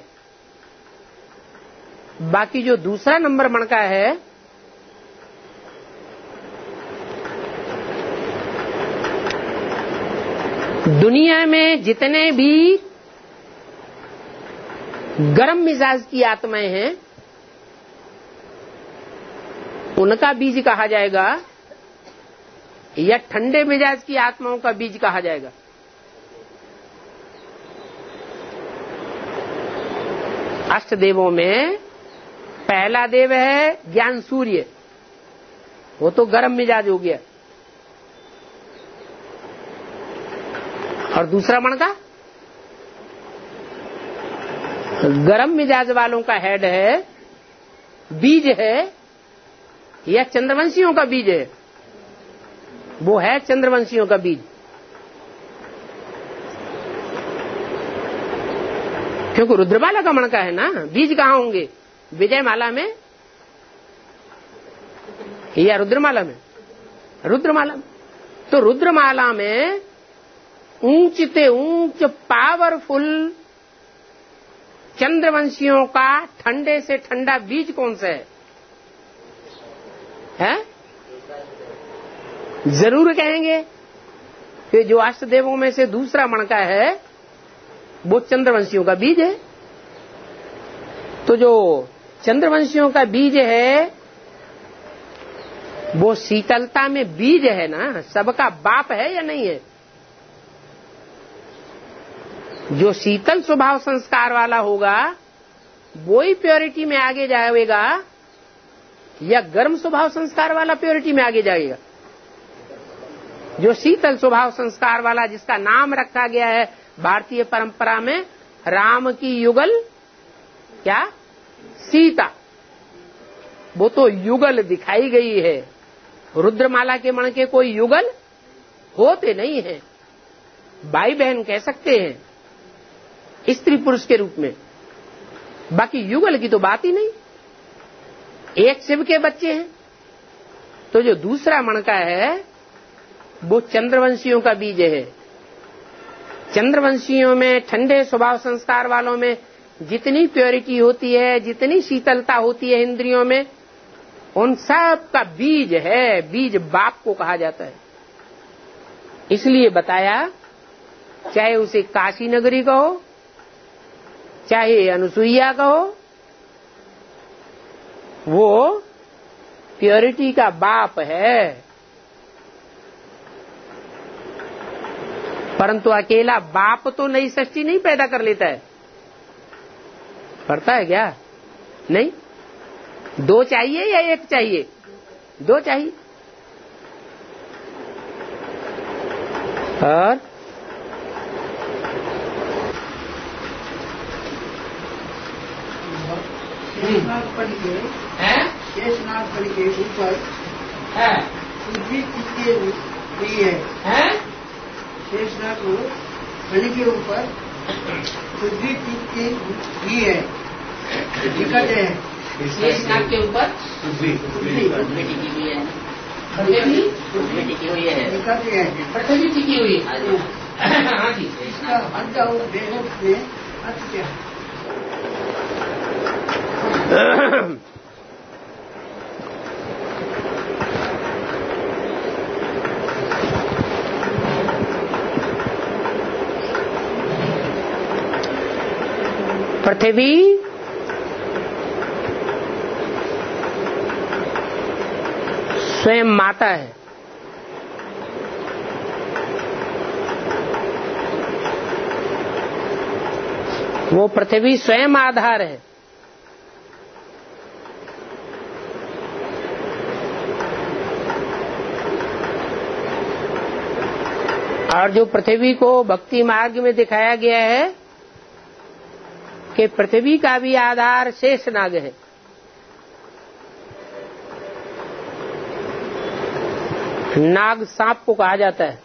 बाकी जो दूसरा नंबर मणका है दुनिया में जितने भी गर्म मिजाज की आत्माएं हैं उनका बीज कहा जाएगा या ठंडे मिजाज की आत्माओं का बीज कहा जाएगा? अष्ट देवों में पहला देव है ज्ञान सूर्य, वो तो गर्म मिजाज हो गया। और दूसरा मणका गरम मिजाज वालों का हेड है, बीज है या चंद्रवंशियों का बीज है? वो है चंद्रवंशियों का बीज, क्योंकि रुद्रमाला का मणका है ना। बीज कहाँ होंगे? विजय माला में या रुद्रमाला में? रुद्रमाला में। तो रुद्रमाला में ऊंच से ऊंच पावरफुल चंद्रवंशियों का ठंडे से ठंडा बीज कौन सा है? है? जरूर कहेंगे कि जो अष्टदेवों में से दूसरा मणका है वो चंद्रवंशियों का बीज है। तो जो चंद्रवंशियों का बीज है वो शीतलता में बीज है ना, सबका बाप है या नहीं है? जो शीतल स्वभाव संस्कार वाला होगा वो ही प्योरिटी में आगे जाएगा या गर्म स्वभाव संस्कार वाला प्योरिटी में आगे जाएगा? जो शीतल स्वभाव संस्कार वाला, जिसका नाम रखा गया है भारतीय परंपरा में राम की युगल क्या सीता, वो तो युगल दिखाई गई है। रुद्रमाला के मण के कोई युगल होते नहीं है, भाई बहन कह सकते हैं स्त्री पुरुष के रूप में, बाकी युगल की तो बात ही नहीं। एक शिव के बच्चे हैं। तो जो दूसरा मणका है वो चंद्रवंशियों का बीज है। चंद्रवंशियों में ठंडे स्वभाव संस्कार वालों में जितनी प्योरिटी होती है, जितनी शीतलता होती है इंद्रियों में, उन सब का बीज है। बीज बाप को कहा जाता है। इसलिए बताया, चाहे उसे काशी नगरी कहो, चाहे अनुसुईया कहो, वो प्योरिटी का बाप है। परंतु अकेला बाप तो नई सृष्टि नहीं पैदा कर लेता है। करता है क्या? नहीं। दो चाहिए या एक चाहिए? दो चाहिए। और शेषनाग पद के शेषनाग पद के ऊपर पृथ्वी टिकी हुई है। शेषनाग पद के ऊपर पृथ्वी टिकी हुई है, निकट है। शेषनाग के ऊपर पृथ्वी पृथ्वी टिकी हुई है, पृथ्वी पृथ्वी टिकी हुई है, निकट है। पृथ्वी टिकी हुई है। हाँ जी। इसका अर्थ और वेद में अर्थ क्या है? पृथ्वी स्वयं माता है। वो पृथ्वी स्वयं आधार है। और जो पृथ्वी को भक्ति मार्ग में दिखाया गया है कि पृथ्वी का भी आधार शेषनाग है। नाग सांप को कहा जाता है।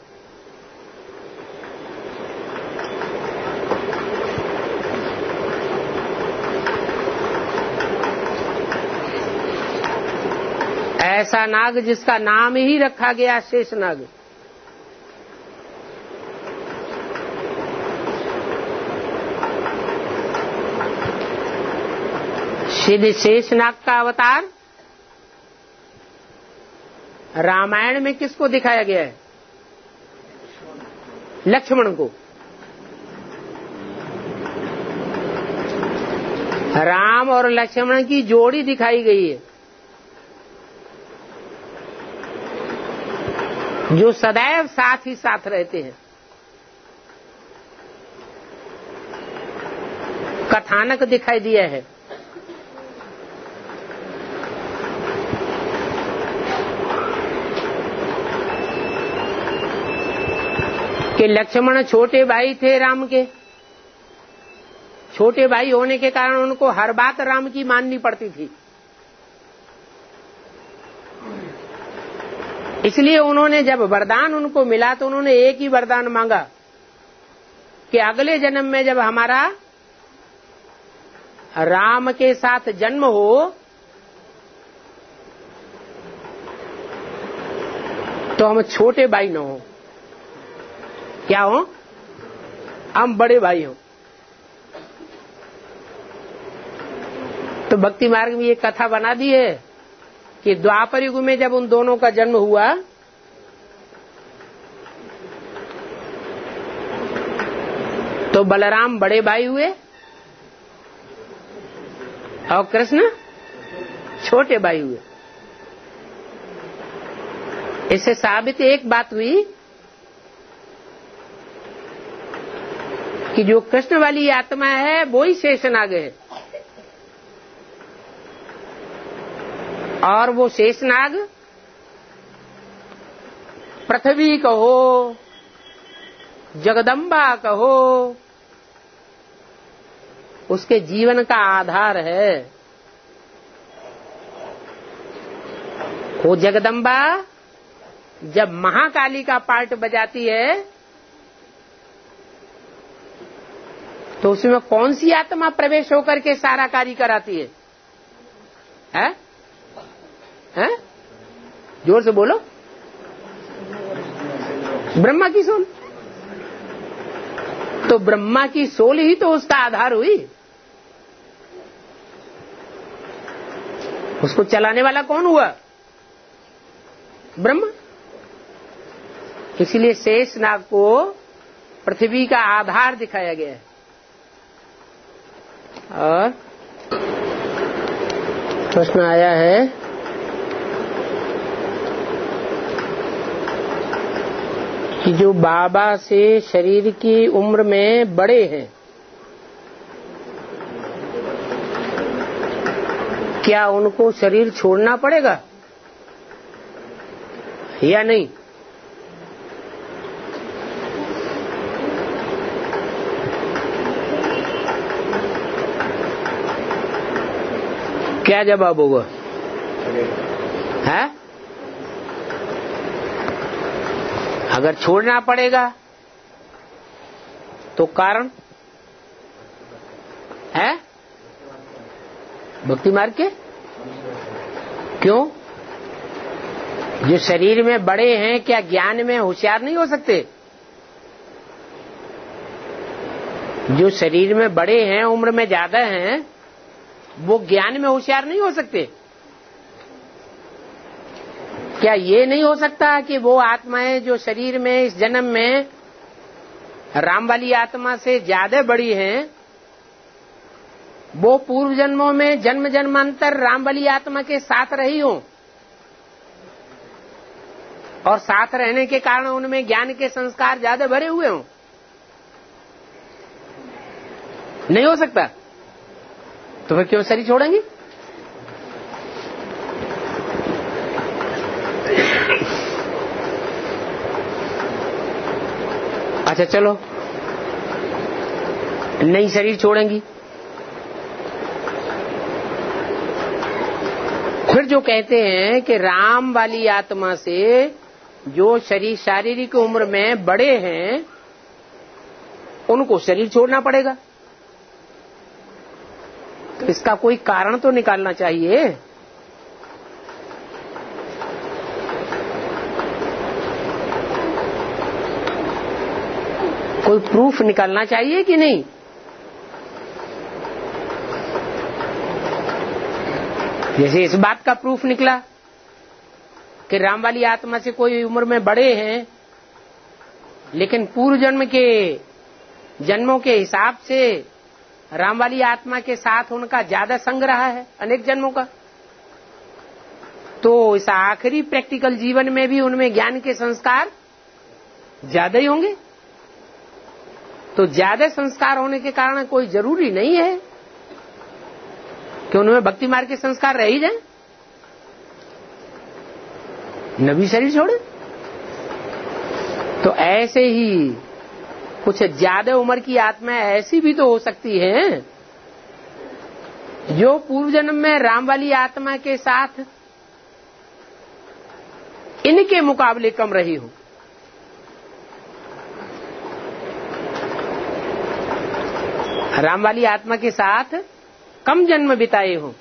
ऐसा नाग जिसका नाम ही रखा गया शेषनाग। श्री शेषनाग का अवतार रामायण में किसको दिखाया गया है? लक्ष्मण को। राम और लक्ष्मण की जोड़ी दिखाई गई है, जो सदैव साथ ही साथ रहते हैं। कथानक दिखाई दिया है। कि लक्ष्मण छोटे भाई थे राम के। छोटे भाई होने के कारण उनको हर बात राम की माननी पड़ती थी। इसलिए उन्होंने जब वरदान उनको मिला तो उन्होंने एक ही वरदान मांगा कि अगले जन्म में जब हमारा राम के साथ जन्म हो तो हम छोटे भाई न हो। क्या हो? हम बड़े भाई हो। तो भक्ति मार्ग में ये कथा बना दी है कि द्वापर युग में जब उन दोनों का जन्म हुआ तो बलराम बड़े भाई हुए और कृष्ण छोटे भाई हुए। इससे साबित एक बात हुई कि जो कृष्ण वाली आत्मा है वो ही शेषनाग है। और वो शेषनाग पृथ्वी कहो, जगदम्बा कहो, उसके जीवन का आधार है। वो जगदम्बा जब महाकाली का पार्ट बजाती है तो उसमें कौन सी आत्मा प्रवेश होकर के सारा कार्य कराती है? हैं? हैं? जोर से बोलो। ब्रह्मा की सोल। तो ब्रह्मा की सोल ही तो उसका आधार हुई। उसको चलाने वाला कौन हुआ? ब्रह्मा। इसलिए शेषनाग को पृथ्वी का आधार दिखाया गया है। और प्रश्न आया है कि जो बाबा से शरीर की उम्र में बड़े हैं, क्या उनको शरीर छोड़ना पड़ेगा या नहीं? क्या जवाब होगा? है अगर छोड़ना पड़ेगा तो कारण है भक्ति मार्ग के। क्यों? जो शरीर में बड़े हैं क्या ज्ञान में होशियार नहीं हो सकते? जो शरीर में बड़े हैं, उम्र में ज्यादा हैं, वो ज्ञान में होशियार नहीं हो सकते? क्या ये नहीं हो सकता कि वो आत्माएं जो शरीर में इस जन्म में राम वाली आत्मा से ज्यादा बड़ी हैं, वो पूर्व जन्मों में जन्म जन्मांतर राम वाली आत्मा के साथ रही हो और साथ रहने के कारण उनमें ज्ञान के संस्कार ज्यादा भरे हुए हों? नहीं हो सकता। तो फिर क्यों शरीर छोड़ेंगे? अच्छा चलो, नई शरीर छोड़ेंगी। फिर जो कहते हैं कि राम वाली आत्मा से जो शरीर शारीरिक उम्र में बड़े हैं, उनको शरीर छोड़ना पड़ेगा। तो इसका कोई कारण तो निकालना चाहिए। कोई प्रूफ निकालना चाहिए कि नहीं? जैसे इस बात का प्रूफ निकला कि राम वाली आत्मा से कोई उम्र में बड़े हैं, लेकिन पूर्व जन्म के जन्मों के हिसाब से राम वाली आत्मा के साथ उनका ज्यादा संग रहा है अनेक जन्मों का, तो इस आखिरी प्रैक्टिकल जीवन में भी उनमें ज्ञान के संस्कार ज्यादा ही होंगे। तो ज्यादा संस्कार होने के कारण कोई जरूरी नहीं है कि उनमें भक्ति मार्ग के संस्कार रह ही जाए, नबी शरीर छोड़े। तो ऐसे ही कुछ ज्यादा उम्र की आत्मा ऐसी भी तो हो सकती है जो पूर्व जन्म में राम वाली आत्मा के साथ इनके मुकाबले कम रही हो। राम वाली आत्मा के साथ कम जन्म बिताए हो,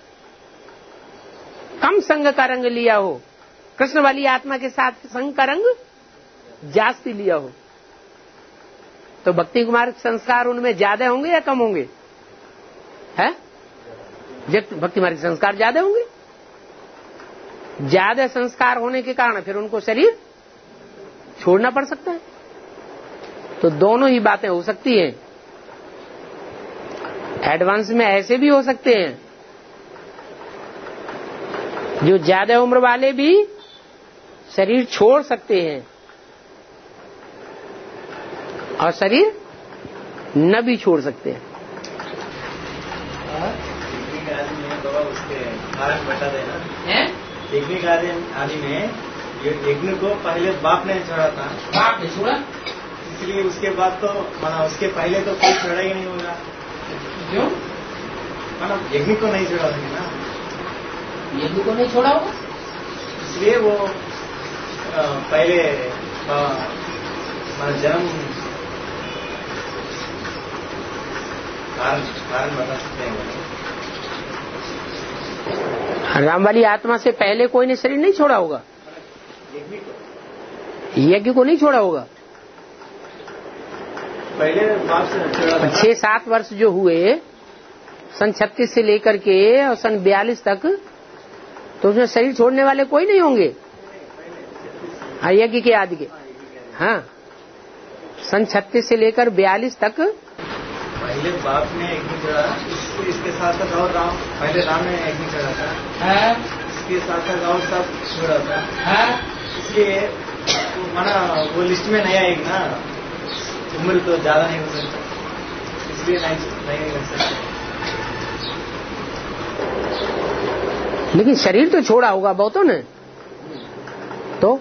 कम संग का रंग लिया हो, कृष्ण वाली आत्मा के साथ संग का रंग जास्ती लिया हो, तो भक्ति कुमार संस्कार उनमें ज्यादा होंगे या कम होंगे? है भक्ति मार्ग संस्कार ज्यादा होंगे। ज्यादा संस्कार होने के कारण फिर उनको शरीर छोड़ना पड़ सकता है। तो दोनों ही बातें हो सकती हैं। एडवांस में ऐसे भी हो सकते हैं जो ज्यादा उम्र वाले भी शरीर छोड़ सकते हैं और शरीर न भी छोड़ सकते हैं। कारण बता देना यज्ञ आदि में यज्ञ को पहले बाप ने छोड़ा था, बाप ने छोड़ा, इसलिए उसके बाद तो माना उसके पहले तो कोई छोड़ा ही नहीं होगा। क्यों? माना यज्ञ को नहीं छोड़ा था ना, यज्ञ को नहीं छोड़ा होगा, इसलिए वो आ, पहले माना जन्म कारण कारण बता सकते हैं। राम वाली आत्मा से पहले कोई ने शरीर नहीं छोड़ा होगा, यज्ञ को नहीं छोड़ा होगा। पहले बाप से छोड़ा था। छह सात वर्ष जो हुए सन छत्तीस से लेकर के और सन बयालीस तक, तो उसमें शरीर छोड़ने वाले कोई नहीं होंगे। हाँ, यज्ञ के आदि के, हाँ, सन छत्तीस से लेकर बयालीस तक पहले बाप ने यज्ञ छोड़ा, इस, इसके साथ साथ और राम पहले राम ने यज्ञ छोड़ा था, है? इसके साथ साथ और सब छोड़ा था, है? इसलिए माना वो लिस्ट में नहीं आएगी ना, उम्र तो ज्यादा नहीं हो सकता, इसलिए नहीं नहीं कर सकता। लेकिन शरीर तो छोड़ा होगा बहुतों ने, तो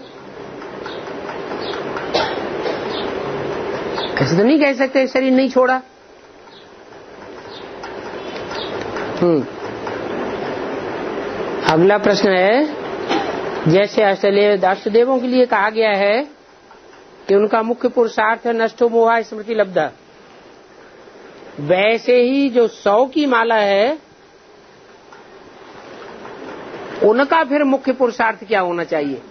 ऐसे तो नहीं कह सकते शरीर नहीं छोड़ा। हम्म अगला प्रश्न है, जैसे अष्टदेव अष्टदेवों के लिए कहा गया है कि उनका मुख्य पुरुषार्थ है नष्टो मोहा स्मृति लब्धा, वैसे ही जो सौ की माला है उनका फिर मुख्य पुरुषार्थ क्या होना चाहिए?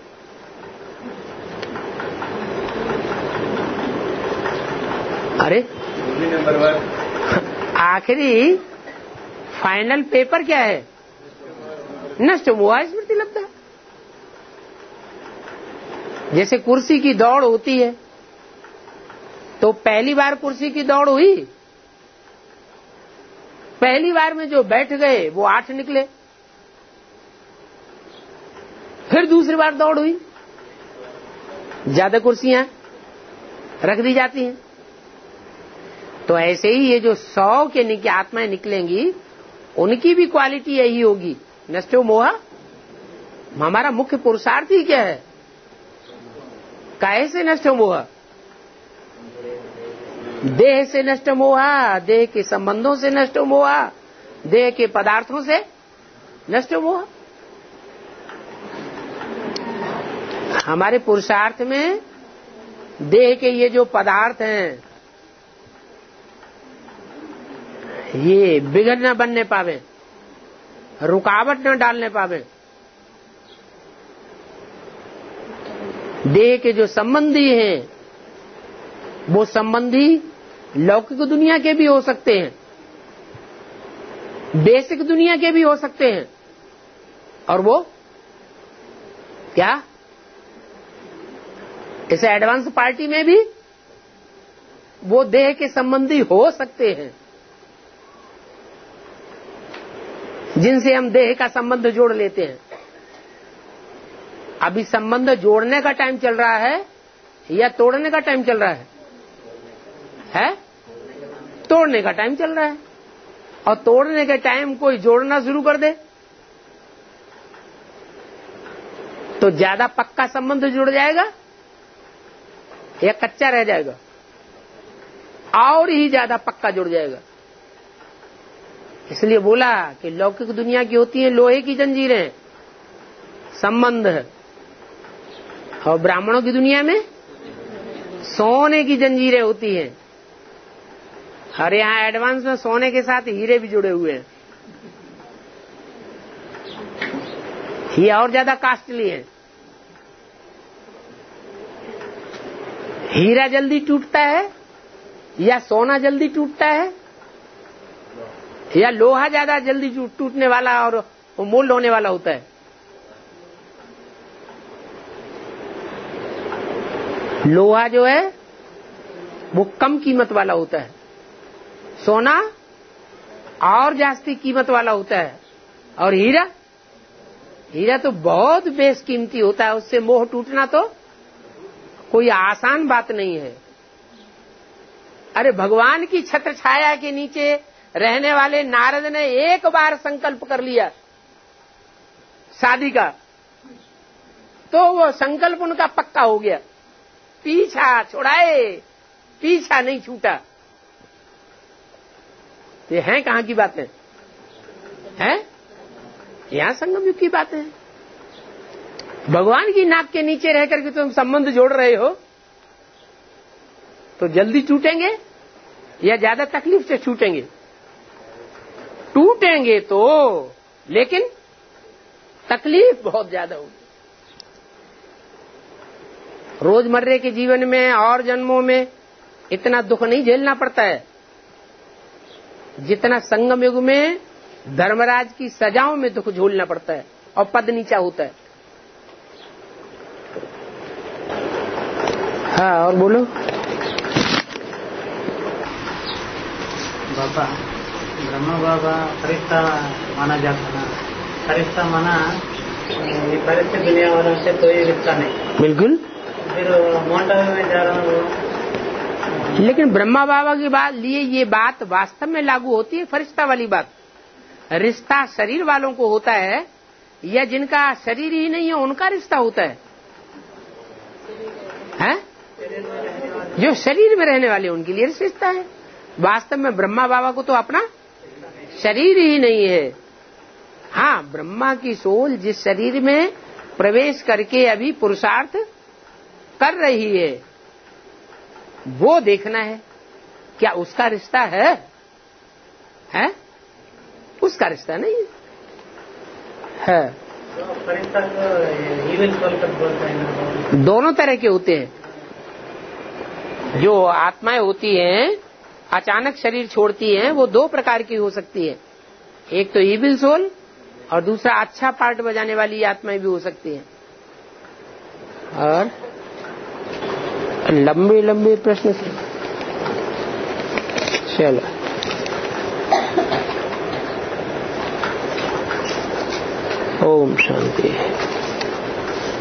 अरे नंबर वन आखिरी फाइनल पेपर क्या है? नष्ट मोहा स्मृति लब्धा। जैसे कुर्सी की दौड़ होती है तो पहली बार कुर्सी की दौड़ हुई, पहली बार में जो बैठ गए वो आठ निकले, फिर दूसरी बार दौड़ हुई, ज्यादा कुर्सियां रख दी जाती हैं। तो ऐसे ही ये जो सौ के निकी आत्माएं निकलेंगी उनकी भी क्वालिटी यही होगी, नष्टो मोहा। हमारा मुख्य पुरुषार्थ ही क्या है? काहे से नष्ट मोहा? देह से नष्ट मोहा, देह के संबंधों से नष्ट मोहा, देह के पदार्थों से नष्ट मोहा। हमारे पुरुषार्थ में देह के ये जो पदार्थ हैं ये बिगड़ न बनने पावे, रुकावट न डालने पावे। देह के जो संबंधी हैं वो संबंधी लौकिक दुनिया के भी हो सकते हैं, बेसिक दुनिया के भी हो सकते हैं, और वो क्या इस एडवांस पार्टी में भी वो देह के संबंधी हो सकते हैं, जिनसे हम देह का संबंध जोड़ लेते हैं। अभी संबंध जोड़ने का टाइम चल रहा है या तोड़ने का टाइम चल रहा है? है तोड़ने का टाइम चल रहा है। और तोड़ने के टाइम कोई जोड़ना शुरू कर दे तो ज्यादा पक्का संबंध जुड़ जाएगा या कच्चा रह जाएगा? और ही ज्यादा पक्का जुड़ जाएगा। इसलिए बोला कि लौकिक दुनिया की होती है लोहे की जंजीरें, संबंध, और ब्राह्मणों की दुनिया में सोने की जंजीरें होती हैं। और यहाँ एडवांस में सोने के साथ हीरे भी जुड़े हुए हैं, ये और ज्यादा कास्टली है। हीरा जल्दी टूटता है या सोना जल्दी टूटता है या लोहा ज्यादा जल्दी टूटने वाला और मोल्ड होने वाला होता है? लोहा जो है वो कम कीमत वाला होता है, सोना और जास्ती कीमत वाला होता है, और हीरा हीरा तो बहुत बेशकीमती होता है, उससे मोह टूटना तो कोई आसान बात नहीं है। अरे भगवान की छत्र छाया के नीचे रहने वाले नारद ने एक बार संकल्प कर लिया शादी का तो वो संकल्प उनका पक्का हो गया, पीछा छुड़ाए, पीछा नहीं छूटा। ये हैं कहाँ की बातें हैं? यहाँ संगम युग की बातें हैं। भगवान की नाक के नीचे रह करके तुम संबंध जोड़ रहे हो तो जल्दी टूटेंगे या ज्यादा तकलीफ से छूटेंगे? टूटेंगे तो, लेकिन तकलीफ बहुत ज्यादा होगी। रोजमर्रे के जीवन में और जन्मों में इतना दुख नहीं झेलना पड़ता है जितना संगम युग में धर्मराज की सजाओं में दुख झेलना पड़ता है और पद नीचा होता है। हाँ, और बोलो। बाबा, ब्रह्मा बाबा फरिश्ता माना जाता ना, फरिश्ता माना ये फरिश्ते दुनिया वालों से कोई रिश्ता नहीं। बिल्कुल। फिर मोटा में जा रहा हूँ। लेकिन ब्रह्मा बाबा की बात लिए ये बात वास्तव में लागू होती है, फरिश्ता वाली बात। रिश्ता शरीर वालों को होता है या जिनका शरीर ही नहीं है उनका रिश्ता होता है? हैं? जो शरीर में रहने वाले उनके लिए रिश्ता है। वास्तव में ब्रह्मा बाबा को तो अपना शरीर ही नहीं है, हाँ, ब्रह्मा की सोल जिस शरीर में प्रवेश करके अभी पुरुषार्थ कर रही है वो देखना है, क्या उसका रिश्ता है? है? उसका रिश्ता नहीं है। दोनों तरह के होते हैं। जो आत्माएं होती हैं अचानक शरीर छोड़ती हैं, वो दो प्रकार की हो सकती है। एक तो ईविल सोल और दूसरा अच्छा पार्ट बजाने वाली आत्माएं भी हो सकती हैं। और लंबे लंबे प्रश्न से चलो, ओम शांति।